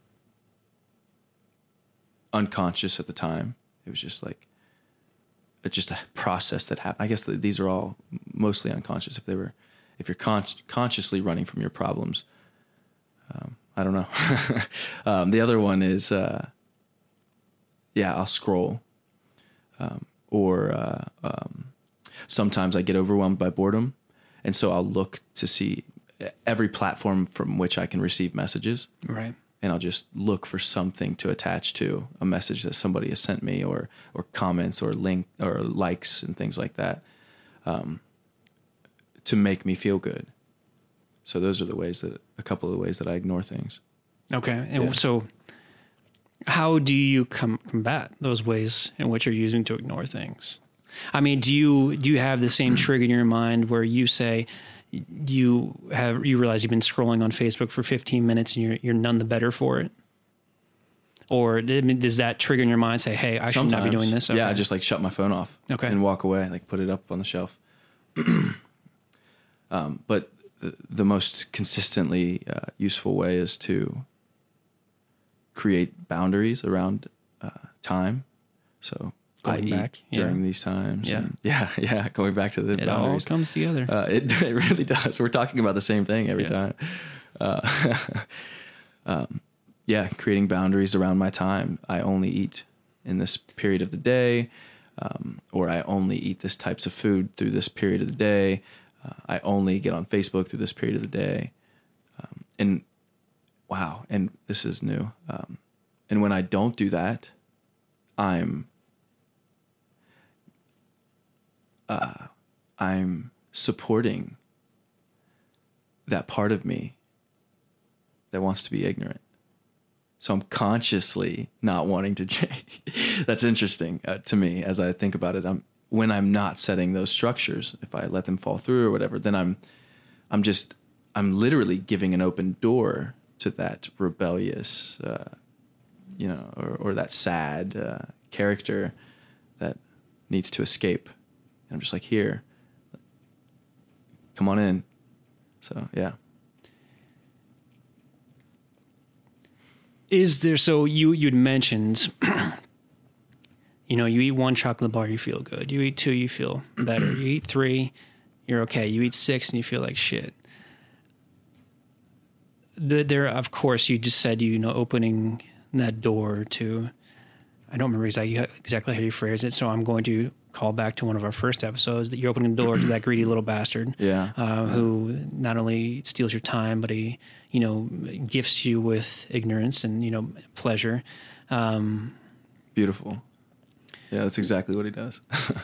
unconscious at the time. It was just like just a process that happened. I guess these are all mostly unconscious. If you're consciously running from your problems, I don't know. The other one is, I'll scroll, or sometimes I get overwhelmed by boredom, and so I'll look to see every platform from which I can receive messages. Right. And I'll just look for something to attach to, a message that somebody has sent me, or comments or link or likes and things like that, to make me feel good. So those are a couple of the ways that I ignore things. Okay. And so how do you combat those ways in which you're using to ignore things? I mean, do you have the same trigger in your mind where you say you realize you've been scrolling on Facebook for 15 minutes and you're none the better for it? Or does that trigger in your mind say, hey, I should not be doing this? Okay. Yeah, I just like shut my phone off and walk away, like put it up on the shelf. But the most consistently useful way is to create boundaries around time. So going back during these times. Yeah. And going back to the boundaries. It all comes together. It really does. We're talking about the same thing every time. Creating boundaries around my time. I only eat in this period of the day, or I only eat this types of food through this period of the day. I only get on Facebook through this period of the day. And this is new. And when I don't do that, I'm supporting that part of me that wants to be ignorant. So I'm consciously not wanting to change. That's interesting to me as I think about it. When I'm not setting those structures, if I let them fall through or whatever, then I'm literally giving an open door to that rebellious, or that sad character that needs to escape. And I'm just like, here, come on in. So, yeah. You'd mentioned, you eat one chocolate bar, you feel good. You eat 2, you feel better. You eat 3, you're okay. You eat 6 and you feel like shit. There, of course, you just said, opening that door to, I don't remember exactly how you phrased it, so I'm going to call back to one of our first episodes, that you're opening the door to that greedy little bastard who not only steals your time, but he, gifts you with ignorance and, pleasure. Beautiful. Yeah, that's exactly what he does.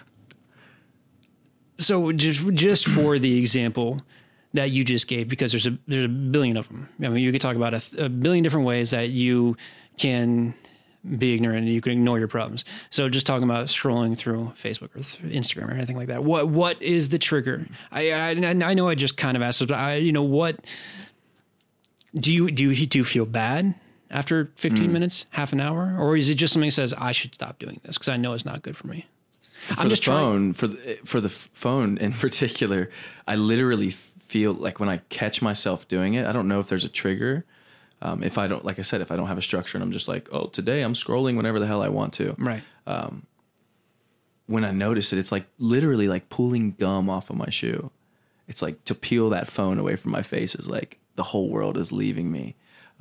So just for the example that you just gave, because there's a billion of them. I mean, you could talk about a billion different ways that you can be ignorant and you can ignore your problems. So just talking about scrolling through Facebook or through Instagram or anything like that. What is the trigger? I know I just kind of asked, but what do you feel bad after 15 minutes, half an hour, or is it just something that says I should stop doing this because I know it's not good for me? For the phone in particular, I literally feel like when I catch myself doing it, I don't know if there's a trigger. If I don't, like I said, if I don't have a structure and I'm just like, oh, today I'm scrolling whenever the hell I want to. Right. When I notice it, it's like literally like pulling gum off of my shoe. It's like to peel that phone away from my face is like the whole world is leaving me.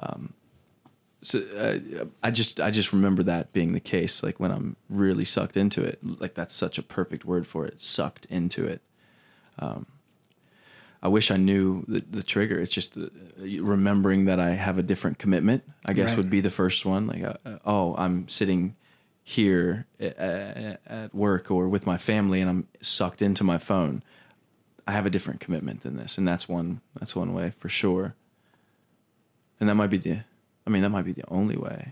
I just remember that being the case. Like when I'm really sucked into it, like that's such a perfect word for it. Sucked into it. I wish I knew the trigger. It's just remembering that I have a different commitment, I guess would be the first one. Like, I'm sitting here at work or with my family and I'm sucked into my phone. I have a different commitment than this. And that's one way for sure. And that might be the only way.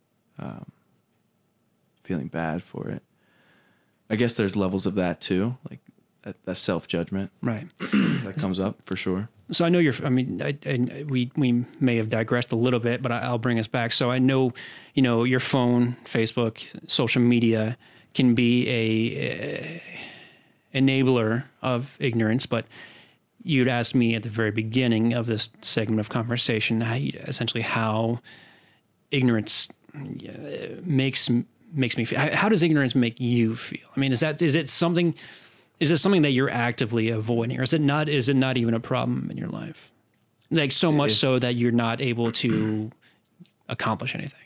Feeling bad for it. I guess there's levels of that too. Like, that self-judgment, right? That comes up for sure. So I know we may have digressed a little bit, but I'll bring us back. So I know, your phone, Facebook, social media can be a enabler of ignorance, but you'd asked me at the very beginning of this segment of conversation, how ignorance makes me feel. How does ignorance make you feel? I mean, is it something that you're actively avoiding, or is it not even a problem in your life? Like so much so that you're not able to accomplish anything.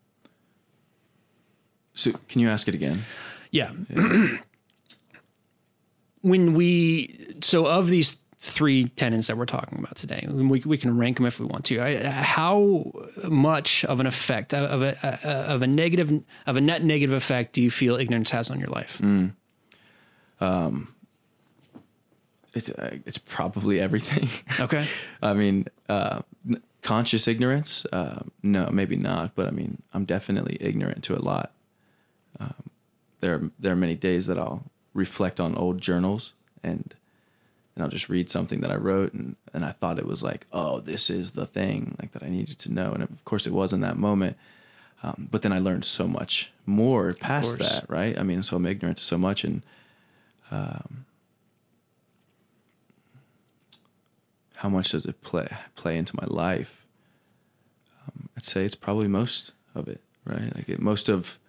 So can you ask it again? Yeah. Of these 3 tenets that we're talking about today, we can rank them if we want to. How much of an effect of a net negative effect do you feel ignorance has on your life? It's probably everything. Okay. I mean, conscious ignorance, no, maybe not, but I mean, I'm definitely ignorant to a lot. There are many days that I'll reflect on old journals and I'll just read something that I wrote and I thought it was like, oh, this is the thing like that I needed to know. And of course it was in that moment. But then I learned so much more past that, right? I mean, so I'm ignorant to so much. And how much does it play into my life? I'd say it's probably most of it, right? Like most of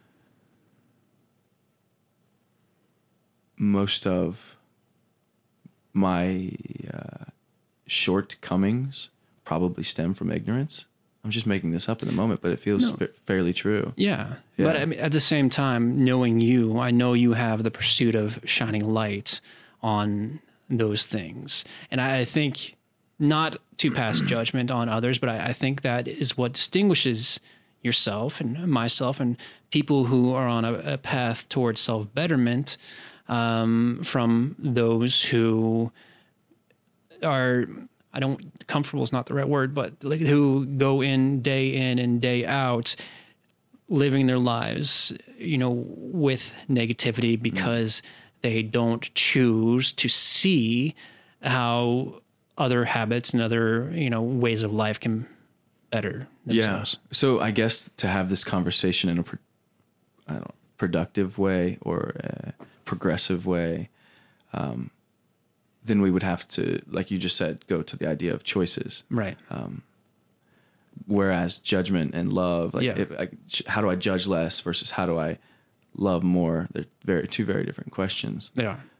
my shortcomings probably stem from ignorance. I'm just making this up in the moment, but it feels fairly true. Yeah. But I mean, at the same time, knowing you, I know you have the pursuit of shining light on those things. And I think not to pass judgment on others, but I think that is what distinguishes yourself and myself and people who are on a path towards self-betterment from those who are, comfortable is not the right word, but like who go in and day out, living their lives, with negativity because they don't choose to see how other habits and other, ways of life can better themselves. Yeah. So I guess to have this conversation in a productive way or a progressive way, then we would have to, like you just said, go to the idea of choices. Right. Whereas judgment and love, how do I judge less versus how do I love more? They're two very different questions. They are.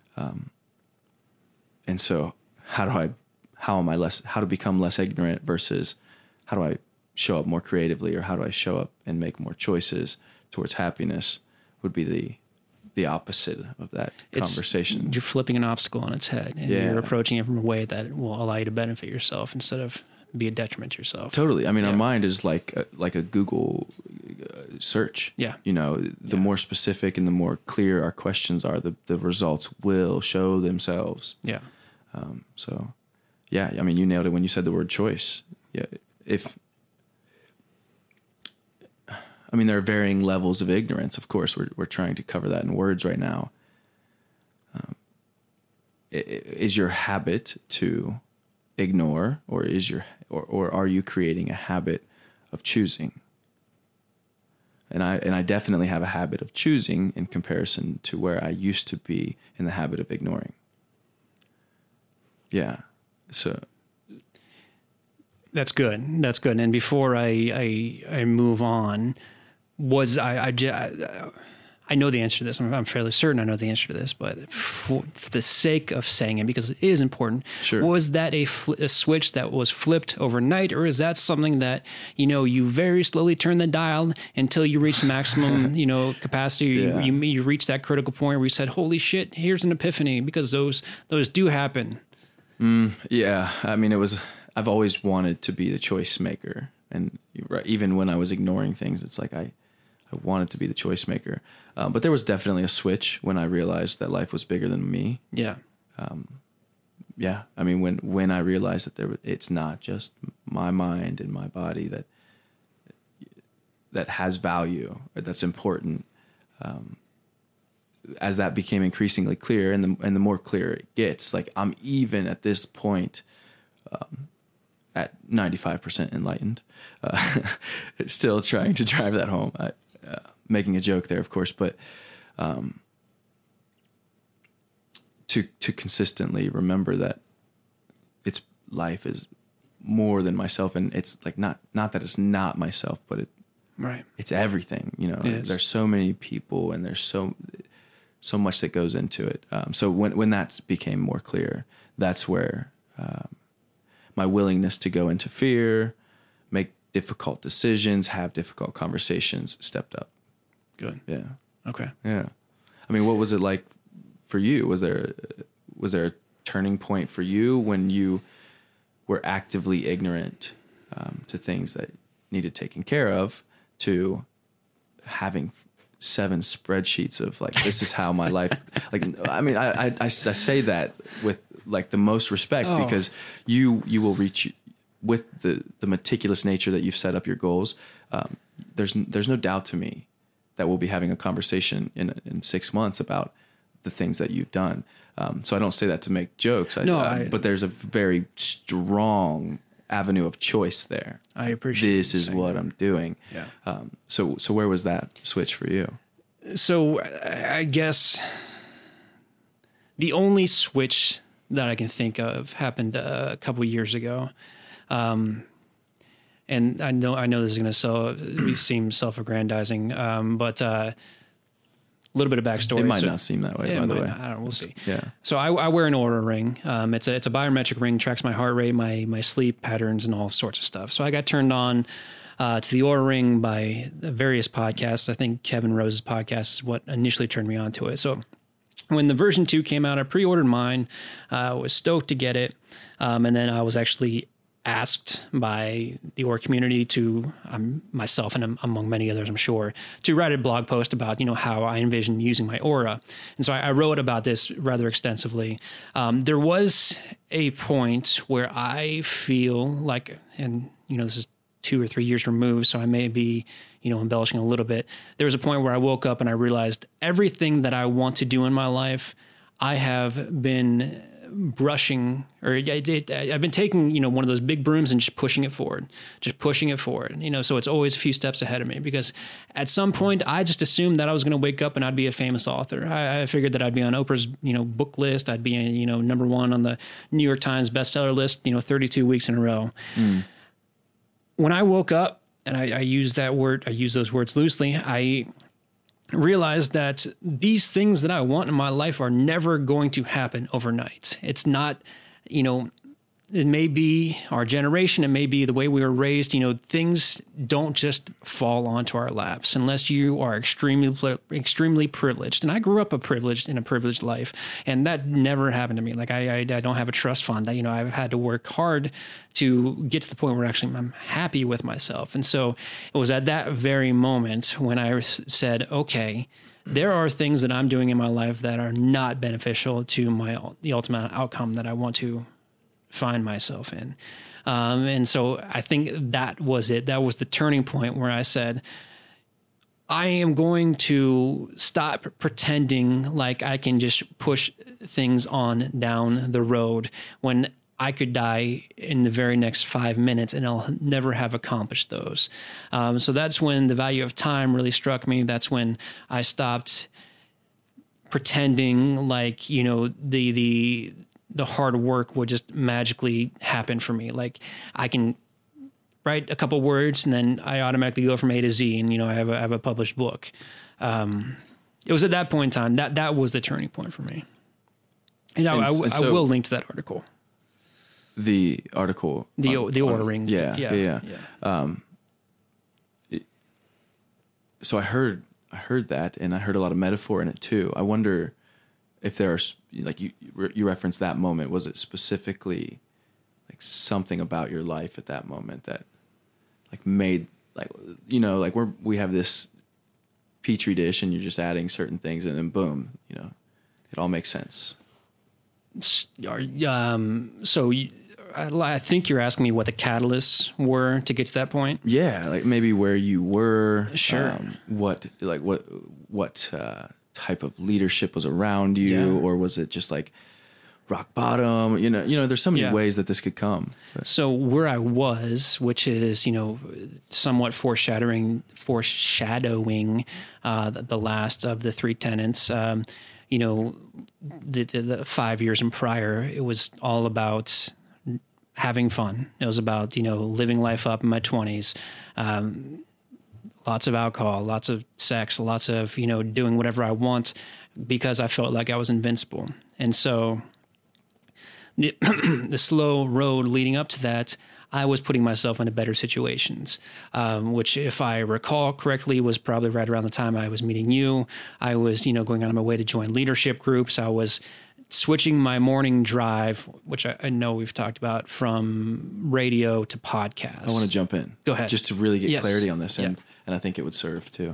And so how to become less ignorant versus how do I show up more creatively, or how do I show up and make more choices towards happiness would be the opposite of that conversation. You're flipping an obstacle on its head, and you're approaching it from a way that will allow you to benefit yourself instead of be a detriment to yourself. Totally. I mean, our mind is like a Google search. Yeah. The more specific and the more clear our questions are, the results will show themselves. Yeah. So, yeah, I mean, you nailed it when you said the word choice. Yeah. There are varying levels of ignorance. Of course, we're trying to cover that in words right now. Is your habit to ignore, or or are you creating a habit of choosing? And I definitely have a habit of choosing in comparison to where I used to be in the habit of ignoring. Yeah. So that's good. And before I move on, I know the answer to this. I'm fairly certain I know the answer to this, but for the sake of saying it, because it is important, sure. Was that a switch that was flipped overnight, or is that something that, you very slowly turn the dial until you reach maximum, capacity? Yeah. You reach that critical point where you said, holy shit, here's an epiphany, because those do happen. Yeah. I mean, I've always wanted to be the choice maker. And even when I was ignoring things, it's like I wanted to be the choice maker. But there was definitely a switch when I realized that life was bigger than me. Yeah. Yeah. I mean, when I realized that it's not just my mind and my body that has value, or that's important. As that became increasingly clear, and the more clear it gets, like I'm even at this point, at 95% enlightened, still trying to drive that home. Making a joke there, of course, but to consistently remember that life is more than myself, and it's like not that it's not myself, but it's everything. There's so many people, and there's so much that goes into it. So when that became more clear, that's where my willingness to go into fear, make difficult decisions, have difficult conversations stepped up. Good. Yeah. Okay. Yeah. I mean, what was it like for you? Was there a turning point for you when you were actively ignorant to things that needed taken care of, to having 7 spreadsheets of like, this is how my life, like, I mean, I say that with like the most respect, because you will reach with the meticulous nature that you've set up your goals. There's no doubt to me that we'll be having a conversation in 6 months about the things that you've done. So I don't say that to make jokes. But there's a very strong avenue of choice there. I appreciate this is what I'm doing. Yeah. So where was that switch for you? So I guess the only switch that I can think of happened a couple of years ago. And I know this is going to seem self-aggrandizing, but a little bit of backstory. It might not seem that way, by the way. I don't know. We'll see. Yeah. So I wear an Oura ring. It's a biometric ring, tracks my heart rate, my sleep patterns, and all sorts of stuff. So I got turned on to the Oura ring by various podcasts. I think Kevin Rose's podcast is what initially turned me on to it. So when the version 2 came out, I pre-ordered mine. I was stoked to get it. And then I was actually asked by the Oura community to, myself and among many others, I'm sure, to write a blog post about, how I envision using my Oura. And so I wrote about this rather extensively. There was a point where I feel like, and, this is 2 or 3 years removed, so I may be, embellishing a little bit. There was a point where I woke up and I realized everything that I want to do in my life, I have been brushing, or I've been taking, one of those big brooms and just pushing it forward. So it's always a few steps ahead of me, because at some point I just assumed that I was going to wake up and I'd be a famous author. I figured that I'd be on Oprah's, book list. I'd be, number 1 on the New York Times bestseller list, 32 weeks in a row. When I woke up, and I use those words loosely, I realized that these things that I want in my life are never going to happen overnight. It's not, it may be our generation, it may be the way we were raised, things don't just fall onto our laps unless you are extremely privileged. And I grew up in a privileged life, and that never happened to me. Like I don't have a trust fund. I've had to work hard to get to the point where actually I'm happy with myself. And so it was at that very moment when I said, okay, there are things that I'm doing in my life that are not beneficial to the ultimate outcome that I want to find myself in. And so I think that was it. That was the turning point where I said, I am going to stop pretending like I can just push things on down the road when I could die in the very next 5 minutes and I'll never have accomplished those. So that's when the value of time really struck me. That's when I stopped pretending like, the hard work would just magically happen for me. Like I can write a couple words and then I automatically go from A to Z, and I have a published book. It was at that point in time that was the turning point for me. And I will link to that article. The article, the Oura ring. Yeah. So I heard that, and I heard a lot of metaphor in it too. I wonder if there are, like you referenced that moment, was it specifically like something about your life at that moment that like made, like, like we have this petri dish and you're just adding certain things and then boom, it all makes sense. So I think you're asking me what the catalysts were to get to that point. Yeah. Like maybe where you were. Sure. What type of leadership was around you, or was it just like rock bottom? There's so many ways that this could come. But. So where I was, which is, somewhat foreshadowing the last of the 3 tenets, the 5 years and prior, it was all about having fun. It was about, living life up in my 20s, lots of alcohol, lots of sex, lots of, doing whatever I want because I felt like I was invincible. And so the slow road leading up to that, I was putting myself into better situations, which, if I recall correctly, was probably right around the time I was meeting you. I was, going on my way to join leadership groups. I was switching my morning drive, which I know we've talked about, from radio to podcast. I want to jump in. Go ahead. Just to really get clarity on this, and I think it would serve too.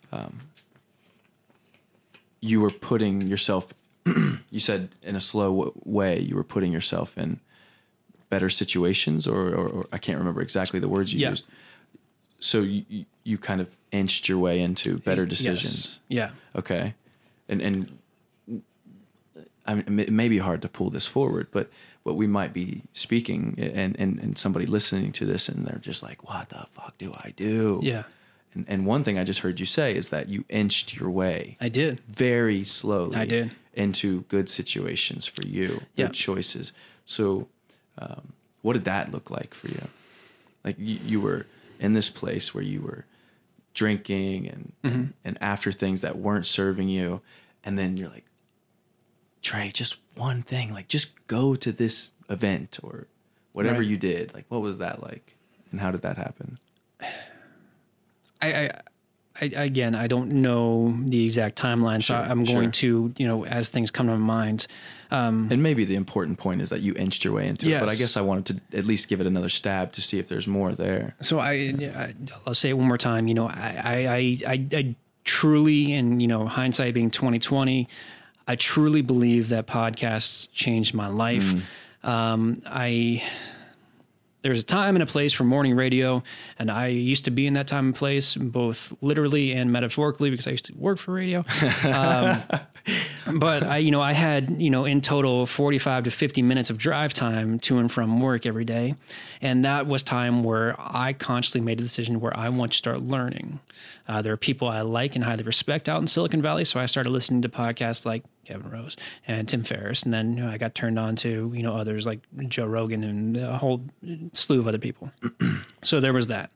You were putting yourself, you said in a slow way, you were putting yourself in better situations, or I can't remember exactly the words you used. So you kind of inched your way into better decisions. Yes. Yeah. Okay. And I mean, it may be hard to pull this forward, but we might be speaking and somebody listening to this and they're just like, what the fuck do I do? Yeah. And one thing I just heard you say is that you inched your way. I did. Very slowly. I did. Into good situations for you, good choices. So what did that look like for you? Like you were in this place where you were drinking and after things that weren't serving you. And then you're like, Trey, just one thing, like just go to this event or whatever you did. Like, what was that like? And how did that happen? I again, I don't know the exact timeline, so I'm going to, as things come to my mind. And maybe the important point is that you inched your way into it, but I guess I wanted to at least give it another stab to see if there's more there. So I'll say it one more time. I truly, and hindsight being 2020, I truly believe that podcasts changed my life. There's a time and a place for morning radio, and I used to be in that time and place, both literally and metaphorically, because I used to work for radio. But I had, in total 45 to 50 minutes of drive time to and from work every day. And that was time where I consciously made a decision where I want to start learning. There are people I like and highly respect out in Silicon Valley. So I started listening to podcasts like Kevin Rose and Tim Ferriss. And then I got turned on to, others like Joe Rogan and a whole slew of other people. So there was that.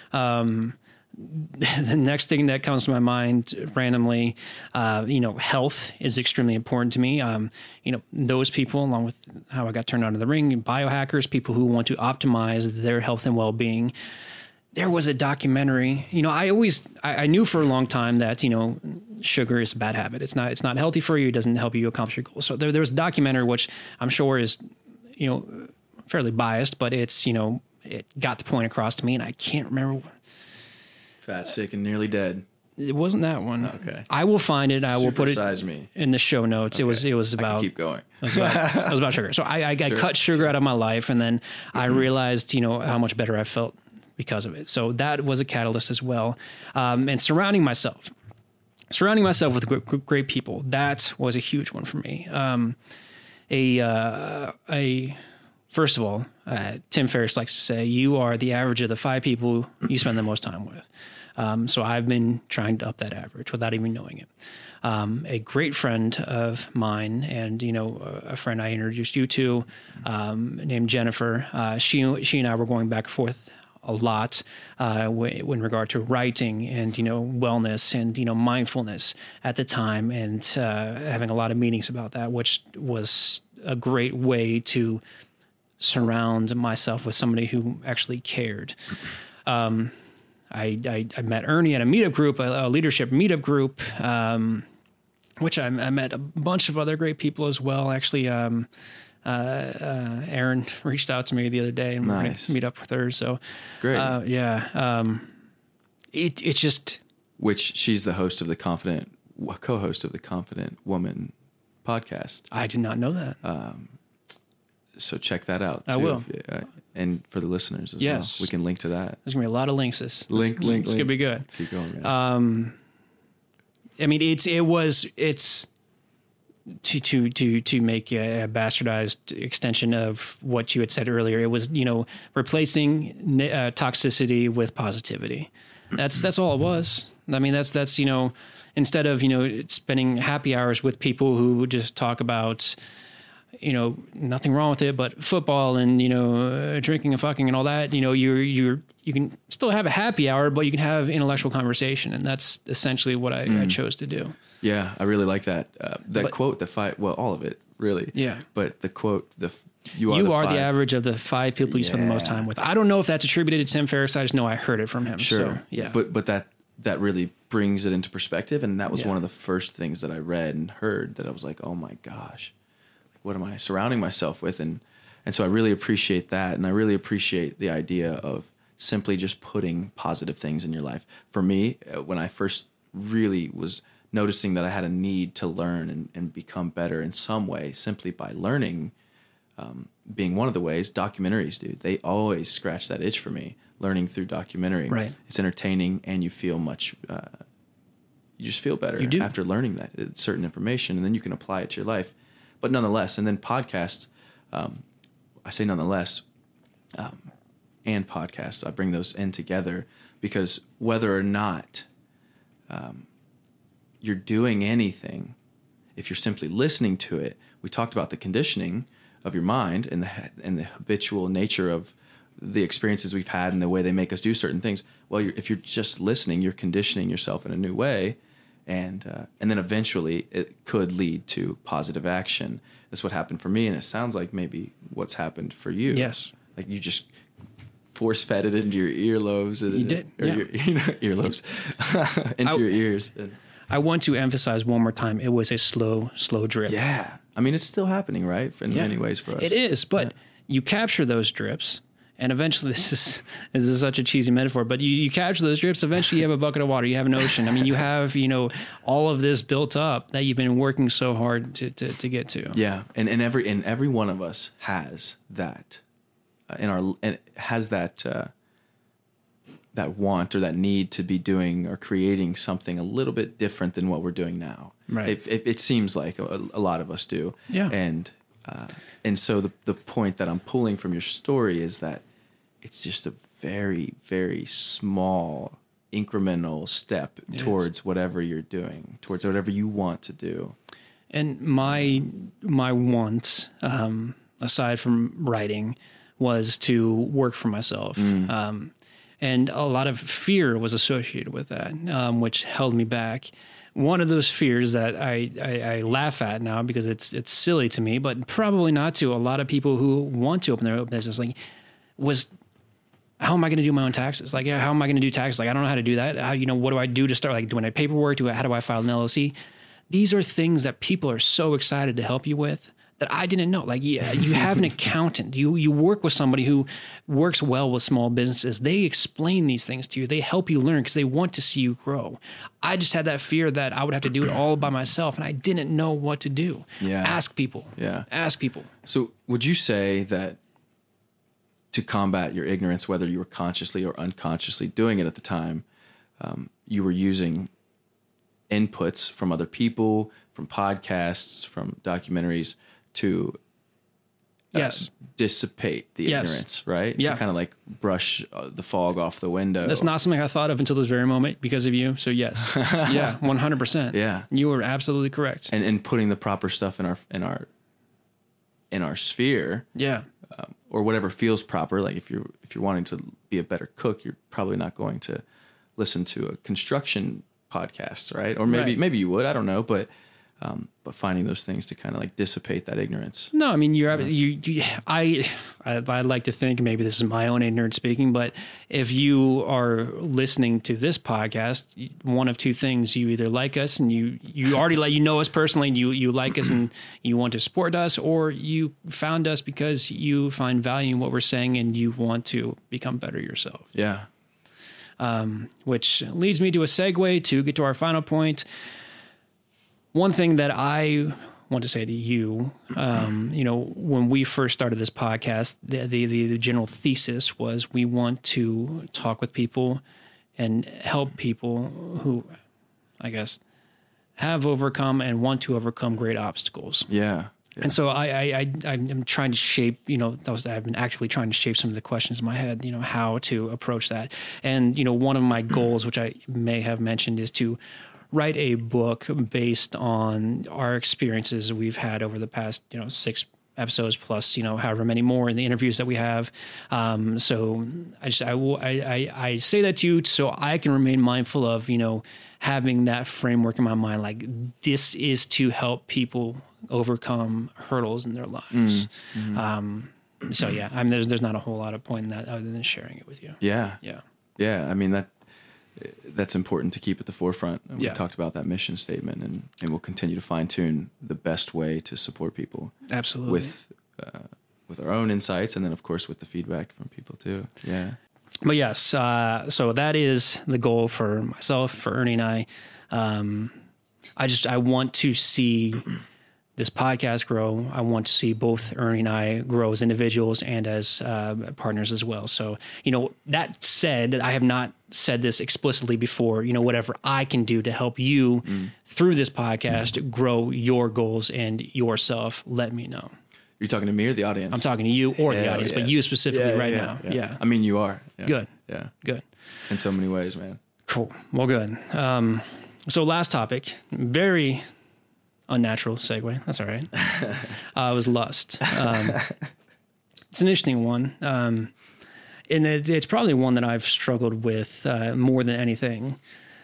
The next thing that comes to my mind randomly, health is extremely important to me. Those people, along with how I got turned on to the ring, biohackers, people who want to optimize their health and well-being. There was a documentary, I knew for a long time that, sugar is a bad habit. It's not healthy for you. It doesn't help you accomplish your goals. So there was a documentary, which I'm sure is, fairly biased, but it's, it got the point across to me, and I can't remember. Fat, Sick, and Nearly Dead. It wasn't that one. Okay. I will find it. I will put it in the show notes. Okay. It was about. I can keep going. It was about sugar. So I cut sugar out of my life, and then I realized, how much better I felt because of it. So that was a catalyst as well. And surrounding myself with great people, that was a huge one for me. First of all, Tim Ferriss likes to say, you are the average of the 5 people you spend the most time with. So I've been trying to up that average without even knowing it. A great friend of mine and, a friend I introduced you to, named Jennifer, she and I were going back and forth a lot in regard to writing and, wellness and, mindfulness at the time, and having a lot of meetings about that, which was a great way to surround myself with somebody who actually cared. I met Ernie at a meetup group, a leadership meetup group, which I met a bunch of other great people as well. Actually, Aaron reached out to me the other day and we're going to meet up with her. So great. It's just, which she's the host of the co-host of the Confident Woman podcast. I did not know that. So check that out too. I will. And for the listeners as well. We can link to that. There's gonna be a lot of links. It's gonna be good. Keep going, man. I mean, it's to make a bastardized extension of what you had said earlier. It was, replacing toxicity with positivity. That's all it was. I mean, that's instead of, spending happy hours with people who just talk about, nothing wrong with it, but football and, drinking and fucking and all that, you can still have a happy hour, but you can have intellectual conversation. And that's essentially what I chose to do. Yeah. I really like that. Quote, all of it really. Yeah. But the quote, you are the average of the 5 people you spend the most time with. I don't know if that's attributed to Tim Ferriss. I just know I heard it from him. Sure. So, yeah. But that really brings it into perspective. And that was one of the first things that I read and heard that I was like, oh my gosh, what am I surrounding myself with? And so I really appreciate that. And I really appreciate the idea of simply just putting positive things in your life. For me, when I first really was noticing that I had a need to learn and become better in some way, simply by learning, being one of the ways, documentaries, dude, they always scratch that itch for me, learning through documentary. Right. It's entertaining and you feel much, you just feel better after learning that certain information, and then you can apply it to your life. but nonetheless, and then podcasts, I say nonetheless, and podcasts, I bring those in together because whether or not you're doing anything, if you're simply listening to it, we talked about the conditioning of your mind and the habitual nature of the experiences we've had and the way they make us do certain things. Well, if you're just listening, you're conditioning yourself in a new way, and then eventually it could lead to positive action. That's what happened for me, and it sounds like maybe what's happened for you. Yes, like you just force-fed it into your earlobes. You did, or earlobes into your ears. I want to emphasize one more time, it was a slow drip. Yeah. I mean, it's still happening, right? In many ways for us. It is, but you capture those drips, and eventually, this is such a cheesy metaphor, but you capture those drips, eventually you have a bucket of water, you have an ocean. I mean, you have, all of this built up that you've been working so hard to get to. Yeah. And every one of us has that, that want or that need to be doing or creating something a little bit different than what we're doing now. Right. It seems like a lot of us do. Yeah. And so the point that I'm pulling from your story is that it's just a very, very small incremental step towards whatever you're doing, towards whatever you want to do. And my want, aside from writing, was to work for myself. And a lot of fear was associated with that, which held me back. One of those fears that I laugh at now because it's silly to me, but probably not to a lot of people who want to open their own business, was how am I going to do my own taxes? Like, how am I going to do taxes? Like, I don't know how to do that. What do I do to start? Like, do I have paperwork? How do I file an LLC? These are things that people are so excited to help you with that I didn't know. Like, you have an accountant. You work with somebody who works well with small businesses. They explain these things to you. They help you learn because they want to see you grow. I just had that fear that I would have to do it all by myself, and I didn't know what to do. Yeah. Ask people. Yeah. Ask people. So would you say that to combat your ignorance, whether you were consciously or unconsciously doing it at the time, you were using inputs from other people, from podcasts, from documentaries to dissipate the ignorance, right? Yeah. So kind of like brush the fog off the window. That's not something I thought of until this very moment because of you. So yes. Yeah, 100%. Yeah. You were absolutely correct. And putting the proper stuff in our sphere. Yeah. Or whatever feels proper. Like if you're wanting to be a better cook, you're probably not going to listen to a construction podcast, right? Or maybe you would, I don't know, but finding those things to kind of like dissipate that ignorance. No, I mean, I'd like to think maybe this is my own ignorance speaking, but if you are listening to this podcast, one of two things: you either like us and you already know us personally, and you like us and you want to support us, or you found us because you find value in what we're saying and you want to become better yourself. Yeah. Which leads me to a segue to get to our final point. One thing that I want to say to you, when we first started this podcast, the general thesis was we want to talk with people and help people who, I guess, have overcome and want to overcome great obstacles. Yeah. Yeah. And so I'm trying to shape, I've been actively trying to shape some of the questions in my head, how to approach that. And, one of my goals, which I may have mentioned, is to write a book based on our experiences we've had over the past, 6 episodes plus, however many more in the interviews that we have. So I say that to you so I can remain mindful of, having that framework in my mind, like this is to help people overcome hurdles in their lives. So yeah, I mean, there's not a whole lot of point in that other than sharing it with you. Yeah. Yeah. Yeah. I mean, that's important to keep at the forefront. And we Yeah. talked about that mission statement, and we'll continue to fine tune the best way to support people Absolutely. with our own insights, and then of course with the feedback from people too. Yeah. But yes, so that is the goal for myself, for Ernie and I. I want to see this podcast grow. I want to see both Ernie and I grow as individuals and as partners as well. So, that said, I have not said this explicitly before, whatever I can do to help you through this podcast grow your goals and yourself, let me know. You're talking to me or the audience? I'm talking to you or the audience, but you specifically now. Yeah. I mean, you are. Yeah. Good. Yeah. Good. In so many ways, man. Cool. Well, good. So last topic, very unnatural segue. That's all right. Was lust. It's an interesting one. And it's probably one that I've struggled with more than anything.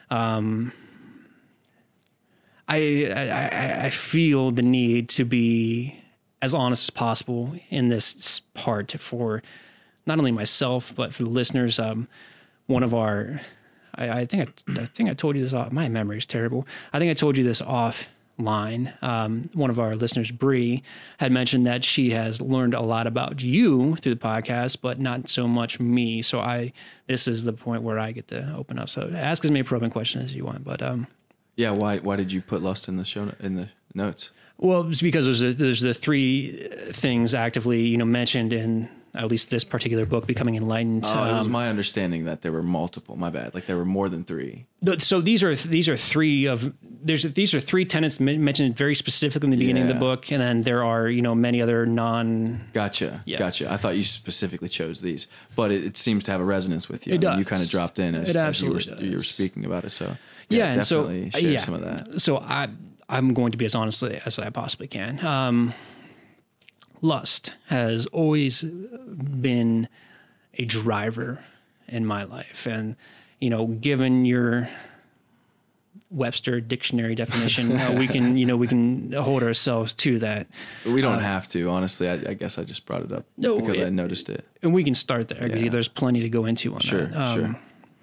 I feel the need to be as honest as possible in this part for not only myself, but for the listeners. One of our, I think I told you this off. My memory is terrible. I think I told you this offline. One of our listeners, Bree, had mentioned that she has learned a lot about you through the podcast, but not so much me. So this is the point where I get to open up. So ask as many probing questions as you want. But yeah, why did you put lust in the notes? Well, it's because there's the three things actively mentioned in at least this particular book, Becoming Enlightened. It was my understanding that there were multiple. My bad. Like there were more than three. So these are three tenets mentioned very specifically in the beginning of the book, and then there are many other Gotcha. I thought you specifically chose these, but it seems to have a resonance with you. It does. You kind of dropped in as you were speaking about it. So and definitely share some of that. So I'm going to be as honest as I possibly can. Lust has always been a driver in my life. And, given your Webster dictionary definition, we can hold ourselves to that. We don't have to, honestly. I guess I just brought it up because I noticed it. And we can start there. Yeah. There's plenty to go into on that. Sure.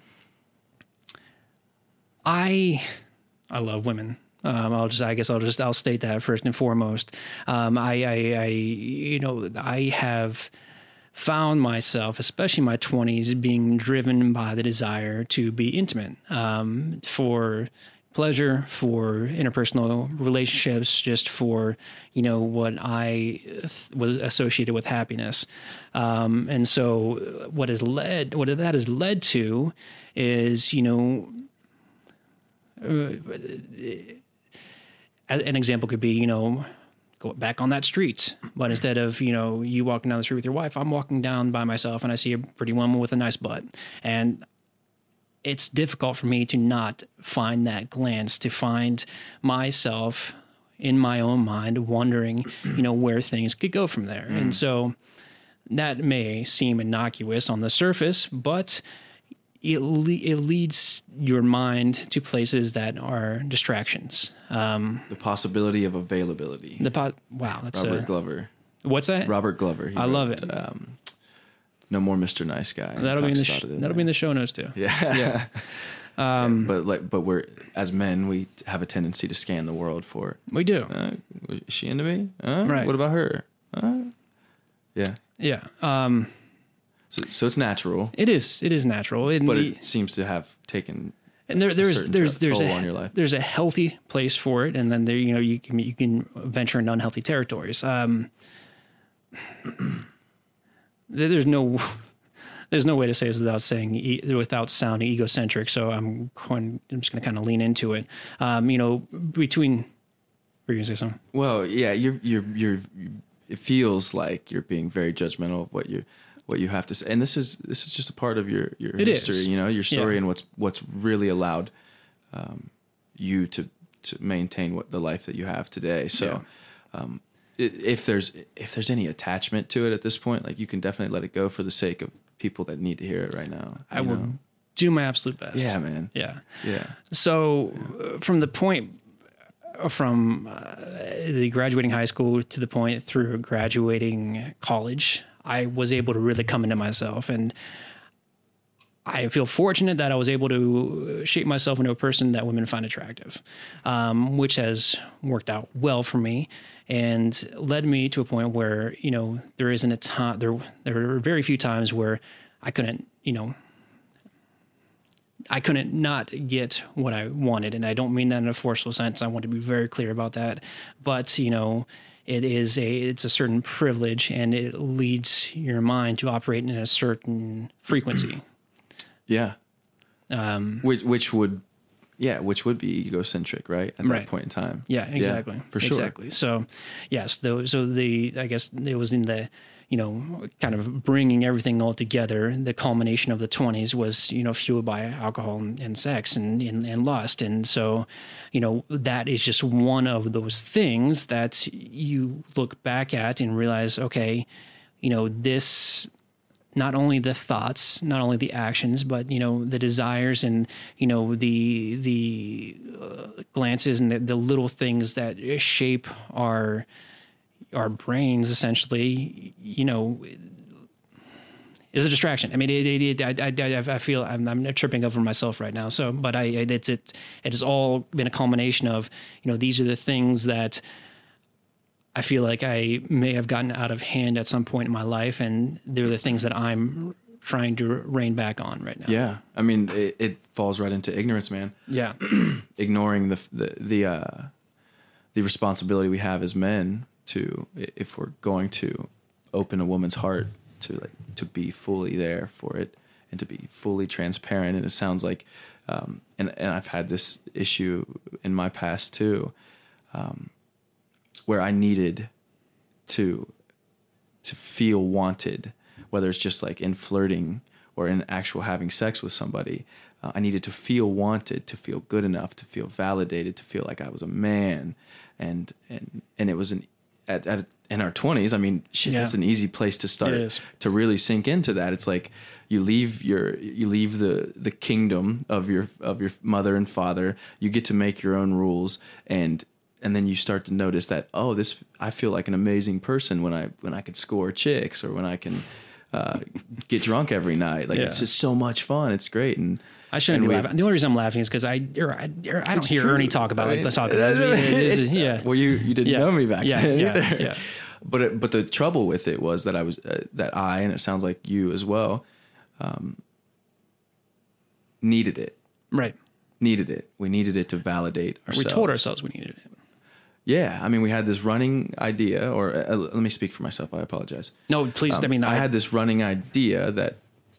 I love women. I'll state that first and foremost. I have found myself, especially in my 20s, being driven by the desire to be intimate, for pleasure, for interpersonal relationships, just for, what I was associated with happiness. And so what that has led to is, an example could be, go back on that street. But instead of, you walking down the street with your wife, I'm walking down by myself and I see a pretty woman with a nice butt. And it's difficult for me to not find that glance, to find myself in my own mind wondering, where things could go from there. And so that may seem innocuous on the surface, but it leads your mind to places that are distractions. The possibility of availability. Wow, that's Robert Glover. What's that? Robert Glover. I love it. No More Mr. Nice Guy. That'll be in the show notes too. Yeah. But we're, as men, we have a tendency to scan the world for. We do. Is she into me? Right. What about her? Yeah. Yeah. So it's natural. It is natural, but it seems to have taken. And there's toll on your life. There's a healthy place for it, and then there you can venture into unhealthy territories. There's no way to say this without sounding egocentric. So I'm just going to kind of lean into it. Were you going to say something? Well, yeah, you're. It feels like you're being very judgmental of what you have to say, and this is just a part of your history, your story, and what's really allowed you to maintain the life that you have today. So, if there's any attachment to it at this point, like you can definitely let it go for the sake of people that need to hear it right now. I will do my absolute best. Yeah, man. Yeah. So from the point. From the graduating high school to the point through graduating college, I was able to really come into myself, and I feel fortunate that I was able to shape myself into a person that women find attractive, which has worked out well for me and led me to a point where, there isn't a time, there are very few times where I couldn't, I couldn't not get what I wanted. And I don't mean that in a forceful sense. I want to be very clear about that. But, it's a certain privilege, and it leads your mind to operate in a certain frequency. Yeah. Which would be egocentric, right? At that point in time. Yeah, exactly. Yeah, for sure. Exactly. So, yes, I guess it was in the, kind of bringing everything all together. The culmination of the 20s was, fueled by alcohol and sex and lust. And so, that is just one of those things that you look back at and realize, okay, this, not only the thoughts, not only the actions, but, the desires and, the glances and the little things that shape our brains, essentially, is a distraction. I mean, I feel I'm tripping over myself right now. So, but it has all been a culmination of, these are the things that I feel like I may have gotten out of hand at some point in my life, and they're the things that I'm trying to rein back on right now. Yeah, I mean, it falls right into ignorance, man. Yeah, ignoring the responsibility we have as men to, if we're going to open a woman's heart, to be fully there for it and to be fully transparent. And it sounds like, and I've had this issue in my past too. Where I needed to feel wanted, whether it's just like in flirting or in actual having sex with somebody. I needed to feel wanted, to feel good enough, to feel validated, to feel like I was a man. And it was in our 20s. I mean, shit, that's an easy place to start to really sink into that. It's like you leave the kingdom of your mother and father. You get to make your own rules, and then you start to notice that, I feel like an amazing person when I can score chicks, or when I can get drunk every night. Like, it's just so much fun. It's great. And I shouldn't be laughing. The only reason I'm laughing is because I don't hear Ernie talk about the topic. Yeah. Well, you didn't know me back then either. Yeah. But the trouble with it was that and it sounds like you as well, needed it. Right. Needed it. We needed it to validate ourselves. We told ourselves we needed it. Yeah, I mean, we had this running idea, or let me speak for myself. I apologize. No, please. I had this running idea that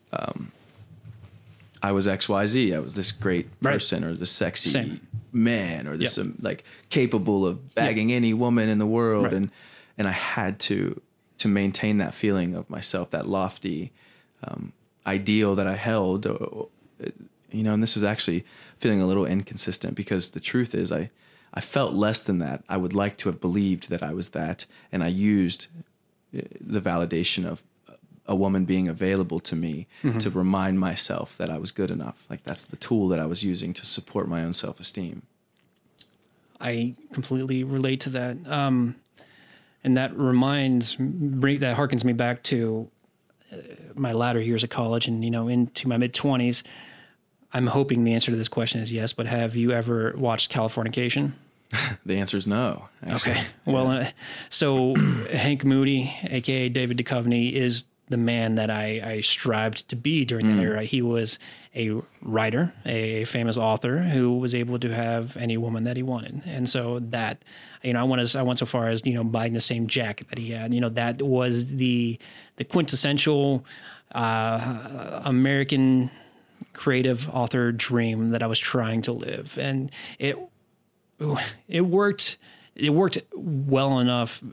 I was XYZ. I was this great person, or this sexy man, or this like capable of bagging any woman in the world, and I had to maintain that feeling of myself, that lofty ideal that I held. And this is actually feeling a little inconsistent, because the truth is I felt less than that. I would like to have believed that I was that, and I used the validation of a woman being available to me to remind myself that I was good enough. Like, that's the tool that I was using to support my own self-esteem. I completely relate to that. And that harkens me back to my latter years of college and, into my mid-20s. I'm hoping the answer to this question is yes, but have you ever watched Californication? The answer is no. Actually. Okay. Well, so Hank Moody, a.k.a. David Duchovny, is the man that I strived to be during that era. He was a writer, a famous author who was able to have any woman that he wanted. And so that, I went so far as, buying the same jacket that he had. That was the quintessential American creative author dream that I was trying to live. And it worked well enough.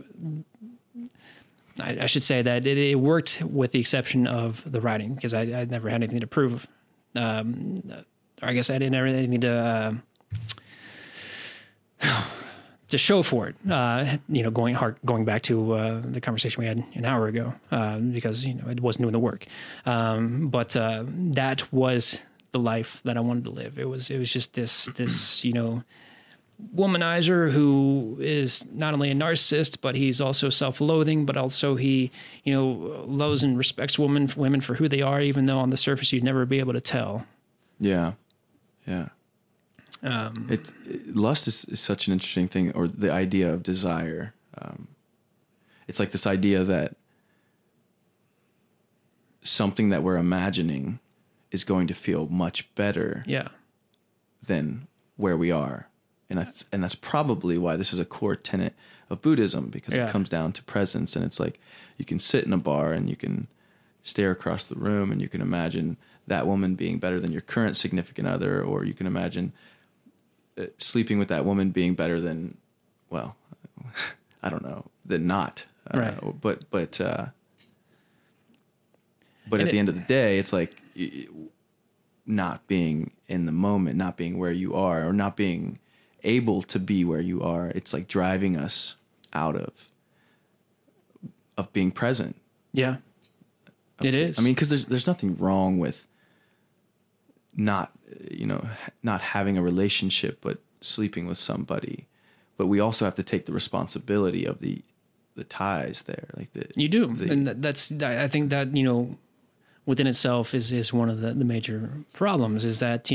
I should say that it worked with the exception of the writing, because I never had anything to prove. I guess I didn't have anything to show for it. Going back to the conversation we had an hour ago, because I wasn't doing the work. But that was the life that I wanted to live. It was just this womanizer who is not only a narcissist, but he's also self-loathing, but also he, loves and respects women for who they are, even though on the surface you'd never be able to tell. Yeah. Yeah. Lust is such an interesting thing, or the idea of desire. It's like this idea that something that we're imagining is going to feel much better Yeah. than where we are. And that's probably why this is a core tenet of Buddhism, because Yeah. it comes down to presence. And it's like, you can sit in a bar and you can stare across the room and you can imagine that woman being better than your current significant other, or you can imagine sleeping with that woman being better than, well, I don't know, than not. Right. But at And the end of the day, it's like not being in the moment, not being where you are, or not being able to be where you are. It's like driving us out of being present. Yeah. It is. I mean, because there's nothing wrong with not having a relationship, but sleeping with somebody. But we also have to take the responsibility of the ties there. Like you do. And I think that, within itself is one of the major problems, is that,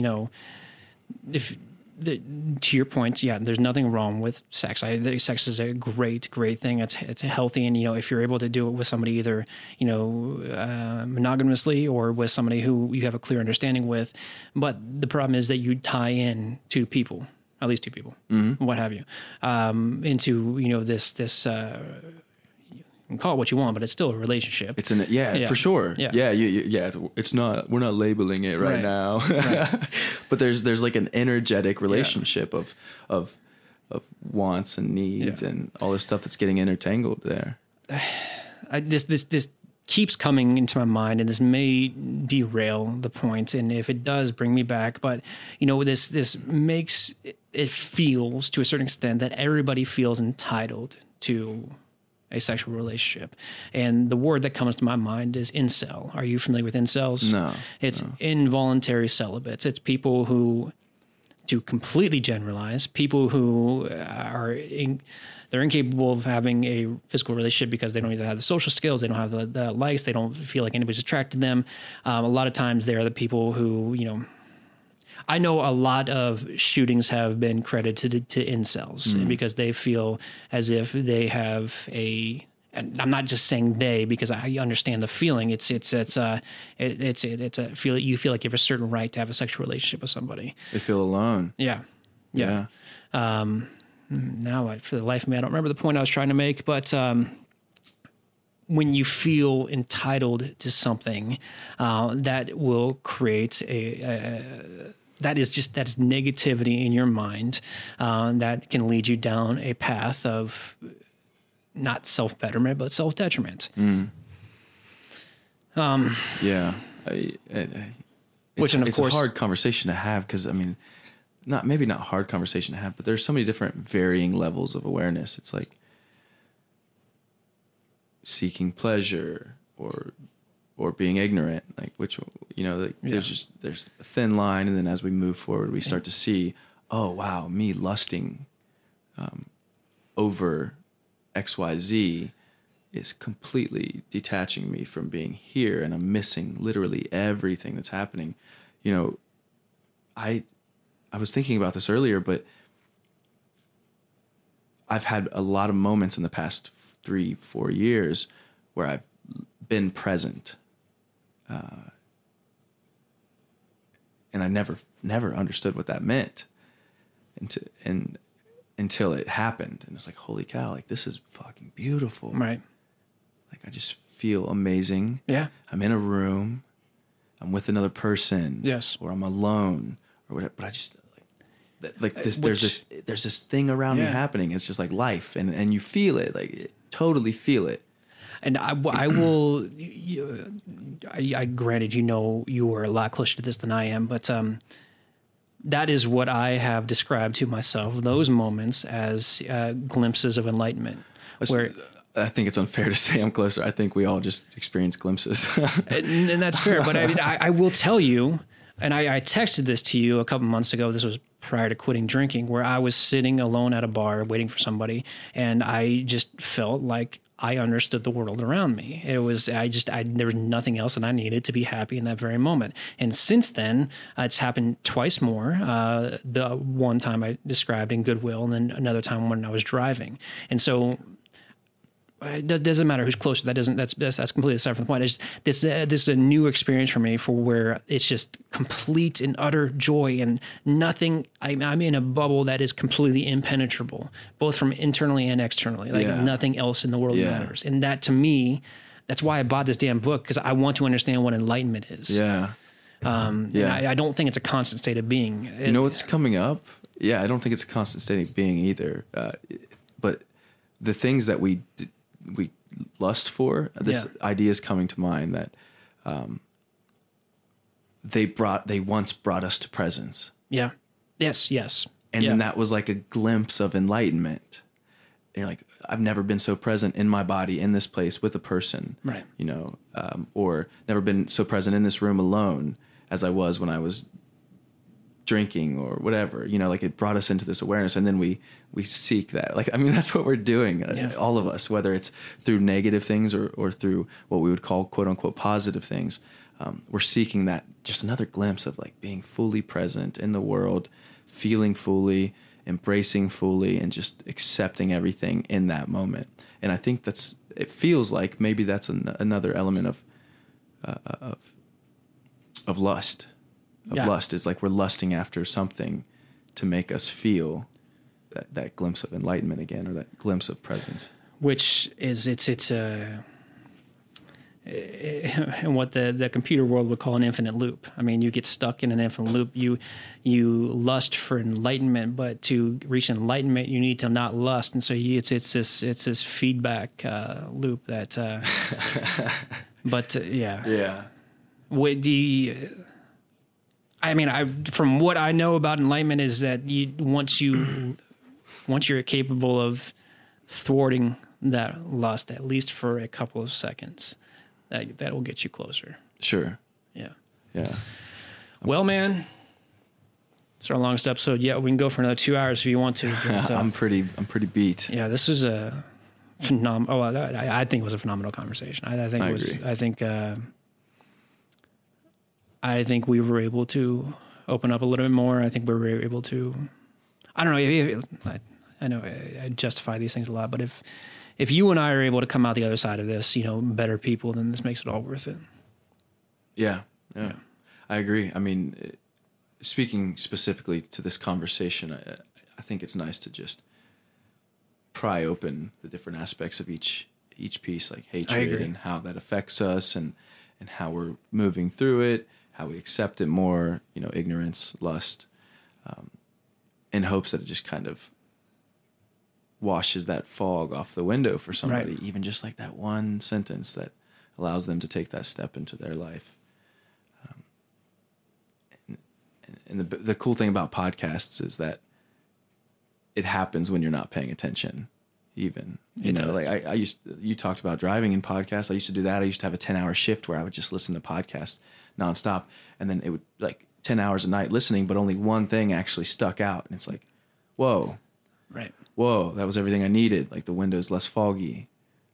to your point, yeah, there's nothing wrong with sex. I think sex is a great thing. It's healthy, and if you're able to do it with somebody either monogamously or with somebody who you have a clear understanding with, but the problem is that you tie in to people, at least two people, what have you, into this. You can call it what you want, but it's still a relationship. It's for sure. Yeah. It's not. We're not labeling it right now. Right. But there's like an energetic relationship of wants and needs and all this stuff that's getting intertangled there. This keeps coming into my mind, and this may derail the point. And if it does, bring me back. But this makes it feels to a certain extent that everybody feels entitled to a sexual relationship. And the word that comes to my mind is incel. Are you familiar with incels? No. It's involuntary celibates. It's people who, to completely generalize, people who they're incapable of having a physical relationship because they don't either have the social skills, they don't have the likes, they don't feel like anybody's attracted to them. A lot of times they're the people who, I know a lot of shootings have been credited to incels because they feel as if they have and I'm not just saying they, because I understand the feeling. It's a feel. You feel like you have a certain right to have a sexual relationship with somebody. They feel alone. Yeah. Now, for the life of me, I don't remember the point I was trying to make, but when you feel entitled to something, that will create that's negativity in your mind, that can lead you down a path of not self-betterment, but self-detriment. It's a hard conversation to have, because, I mean, maybe not hard conversation to have, but there's so many different varying levels of awareness. It's like seeking pleasure or being ignorant, like which, there's a thin line. And then as we move forward, we start to see, oh, wow, me lusting over XYZ is completely detaching me from being here, and I'm missing literally everything that's happening. I was thinking about this earlier, but I've had a lot of moments in the past 3-4 years where I've been present, and I never understood what that meant until it happened, and it's like, holy cow, like this is fucking beautiful, right? Like I just feel amazing. Yeah, I'm in a room, I'm with another person, yes, or I'm alone or whatever. But I just like this. There's this thing around me happening. It's just like life, and you feel it, like totally feel it. And I will. I granted, you are a lot closer to this than I am, but that is what I have described to myself. Those moments as glimpses of enlightenment. Where I think it's unfair to say I'm closer. I think we all just experience glimpses, and that's fair. But I will tell you, and I texted this to you a couple months ago. This was prior to quitting drinking, where I was sitting alone at a bar waiting for somebody, and I just felt like I understood the world around me. There was nothing else that I needed to be happy in that very moment. And since then, it's happened twice more. The one time I described in Goodwill, and then another time when I was driving. And so it doesn't matter who's closer. That's completely aside from the point. This is a new experience for me, for where it's just complete and utter joy and nothing. I'm in a bubble that is completely impenetrable, both from internally and externally. Like nothing else in the world matters. And that, to me, that's why I bought this damn book, because I want to understand what enlightenment is. Yeah. I don't think it's a constant state of being. You know what's coming up? Yeah, I don't think it's a constant state of being either. But the things that we lust for, this idea is coming to mind that they once brought us to presence. Yeah. Yes. And then that was like a glimpse of enlightenment. And you're like, I've never been so present in my body, in this place, with a person. Right. You know, or never been so present in this room alone as I was when I was drinking or whatever. You know, like, it brought us into this awareness, and then we seek that. Like, I mean, that's what we're doing, all of us, whether it's through negative things or through what we would call quote unquote positive things. We're seeking that, just another glimpse of like being fully present in the world, feeling fully, embracing fully, and just accepting everything in that moment. And I think it feels like maybe that's another element of lust. Lust is like we're lusting after something to make us feel that glimpse of enlightenment again, or that glimpse of presence. Which is and what the computer world would call an infinite loop. I mean, you get stuck in an infinite loop. You lust for enlightenment, but to reach enlightenment, you need to not lust. And so it's this feedback loop that. From what I know about enlightenment is that once you're capable of thwarting that lust, at least for a couple of seconds, that will get you closer. Sure. Yeah. Yeah. Well, man, it's our longest episode yet. We can go for another 2 hours if you want to. But, I'm pretty beat. Yeah, this was a phenomenal. I think it was a phenomenal conversation. I think we were able to open up a little bit more. I think we were able to. I don't know. I know I justify these things a lot, but if you and I are able to come out the other side of this, better people, then this makes it all worth it. Yeah. I agree. I mean, speaking specifically to this conversation, I think it's nice to just pry open the different aspects of each piece, like hatred and how that affects us, and how we're moving through it, how we accept it more, ignorance, lust, in hopes that it just kind of washes that fog off the window for somebody, even just like that one sentence that allows them to take that step into their life. And the cool thing about podcasts is that it happens when you're not paying attention. Even, like you talked about driving in podcasts. I used to do that. I used to have a 10-hour shift where I would just listen to podcasts nonstop, and then it would like 10 hours a night listening, but only one thing actually stuck out. And it's like, whoa, that was everything I needed. Like, the window's less foggy.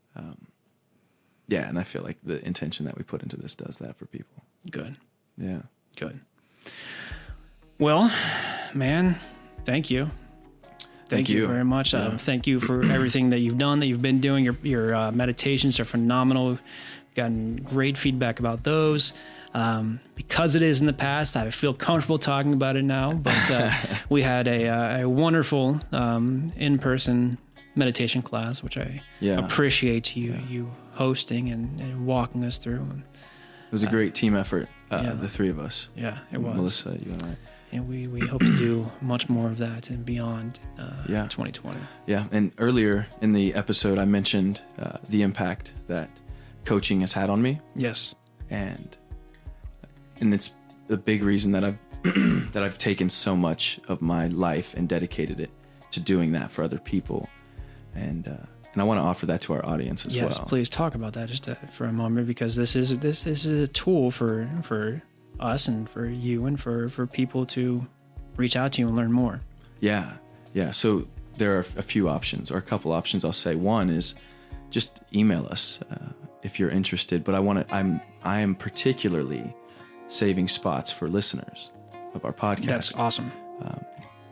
And I feel like the intention that we put into this does that for people. Good. Yeah. Good. Well, man, thank you. Thank you very much. Thank you for everything that you've done, that you've been doing. Your meditations are phenomenal. We've gotten great feedback about those. Because it is in the past, I feel comfortable talking about it now. But we had a wonderful in-person meditation class, which I appreciate you hosting and walking us through. It was a great team effort, the three of us. Yeah, it was. Melissa, you and I. And we hope to do much more of that and beyond 2020. Yeah, and earlier in the episode, I mentioned the impact that coaching has had on me. Yes. And it's a big reason that I've taken so much of my life and dedicated it to doing that for other people. And I want to offer that to our audience as well. Yes, please talk about that just for a moment, because this is a tool for us and for you and for people to reach out to you and learn more. Yeah. So there are a few options, or a couple options. I'll say one is just email us if you're interested. But I am particularly saving spots for listeners of our podcast. That's awesome.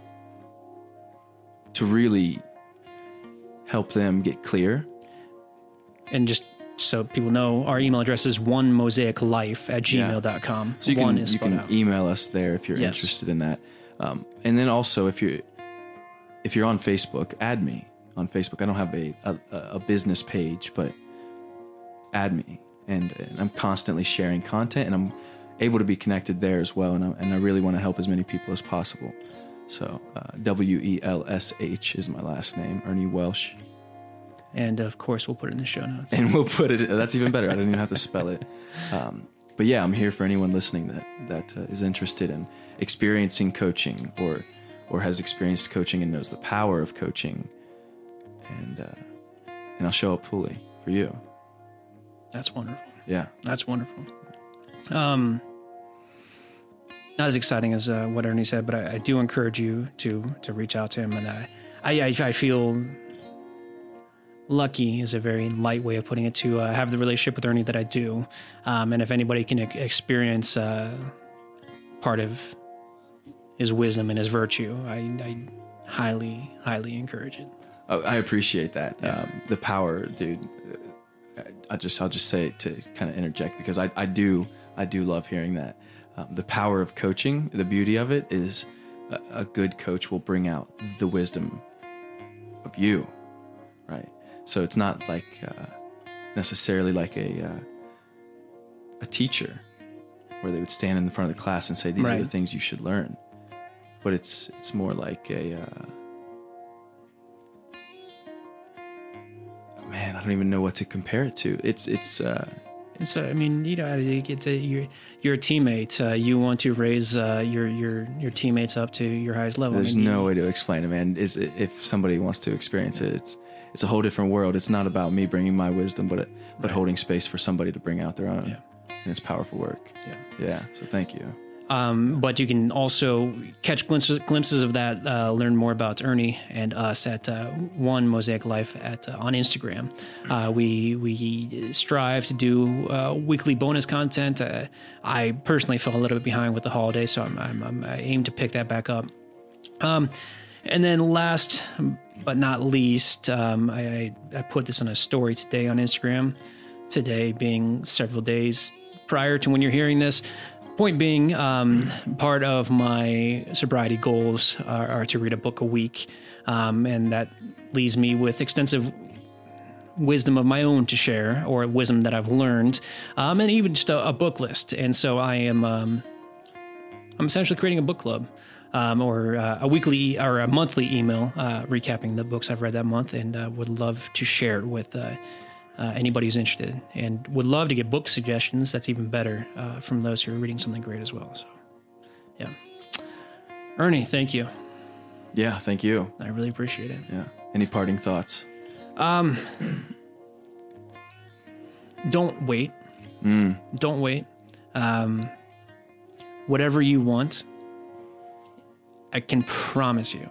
To really help them get clear and just so people know, our email address is onemosaiclife@gmail.com. So you can email us there if you're interested in that. And then also if you're on Facebook, add me on Facebook. I don't have a business page, but add me, and I'm constantly sharing content, and I'm able to be connected there as well. And I really want to help as many people as possible. So WELSH is my last name, Ernie Welsh. And of course, we'll put it in the show notes. And we'll put it. That's even better. I don't even have to spell it. But yeah, I'm here for anyone listening that is interested in experiencing coaching or has experienced coaching and knows the power of coaching. And I'll show up fully for you. That's wonderful. Yeah, that's wonderful. Not as exciting as what Ernie said, but I do encourage you to reach out to him. And I feel lucky is a very light way of putting it, to have the relationship with Ernie that I do. And if anybody can experience part of his wisdom and his virtue, I highly, highly encourage it. Oh, I appreciate that. Yeah. The power, dude. I'll just say it to kind of interject, because I do love hearing that. The power of coaching, the beauty of it is a good coach will bring out the wisdom of you, right? So it's not like necessarily like a teacher where they would stand in the front of the class and say, these are the things you should learn. But it's more like man, I don't even know what to compare it to. I mean, you know, you're a teammate. You want to raise your teammates up to your highest level. There's no way to explain it, man. If somebody wants to experience it, it's a whole different world. It's not about me bringing my wisdom, but holding space for somebody to bring out their own. Yeah. And it's powerful work. Yeah. So thank you. But you can also catch glimpses of that, learn more about Ernie and us at One Mosaic Life on Instagram. We strive to do weekly bonus content. I personally fell a little bit behind with the holidays, so I aim to pick that back up. And then last but not least, I put this on a story today on Instagram, today being several days prior to when you're hearing this. Point being, part of my sobriety goals are to read a book a week, and that leaves me with extensive wisdom of my own to share, or wisdom that I've learned, and even just a book list. And so I'm essentially creating a book club, or a weekly or a monthly email recapping the books I've read that month, and would love to share it with anybody who's interested, and would love to get book suggestions. That's even better from those who are reading something great as well. So, yeah. Ernie, thank you. Yeah, thank you. I really appreciate it. Yeah. Any parting thoughts? Don't wait. Don't wait. Whatever you want, I can promise you.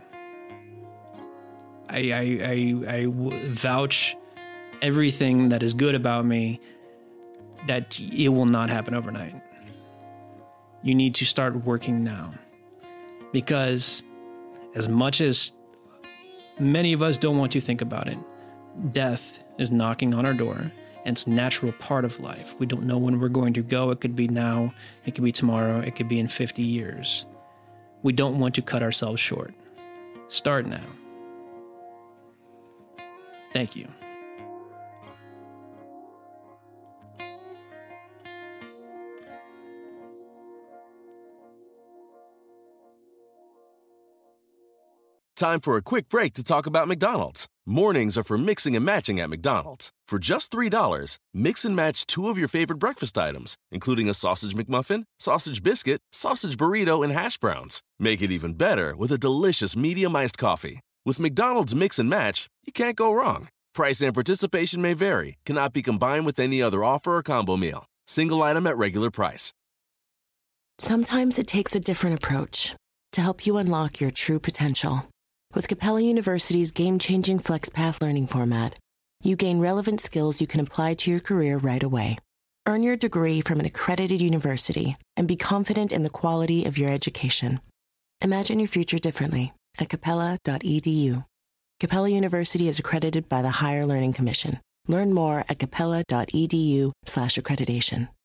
I vouch everything that is good about me, that it will not happen overnight. You need to start working now, because as much as many of us don't want to think about it, death is knocking on our door, and it's a natural part of life. We don't know when we're going to go. It could be now, it could be tomorrow, it could be in 50 years. We don't want to cut ourselves short. Start now. Thank you. Time for a quick break to talk about McDonald's. Mornings are for mixing and matching at McDonald's. For just $3, mix and match 2 of your favorite breakfast items, including a sausage McMuffin, sausage biscuit, sausage burrito, and hash browns. Make it even better with a delicious medium iced coffee. With McDonald's Mix and Match, you can't go wrong. Price and participation may vary. Cannot be combined with any other offer or combo meal. Single item at regular price. Sometimes it takes a different approach to help you unlock your true potential. With Capella University's game-changing FlexPath learning format, you gain relevant skills you can apply to your career right away. Earn your degree from an accredited university and be confident in the quality of your education. Imagine your future differently at capella.edu. Capella University is accredited by the Higher Learning Commission. Learn more at capella.edu/accreditation.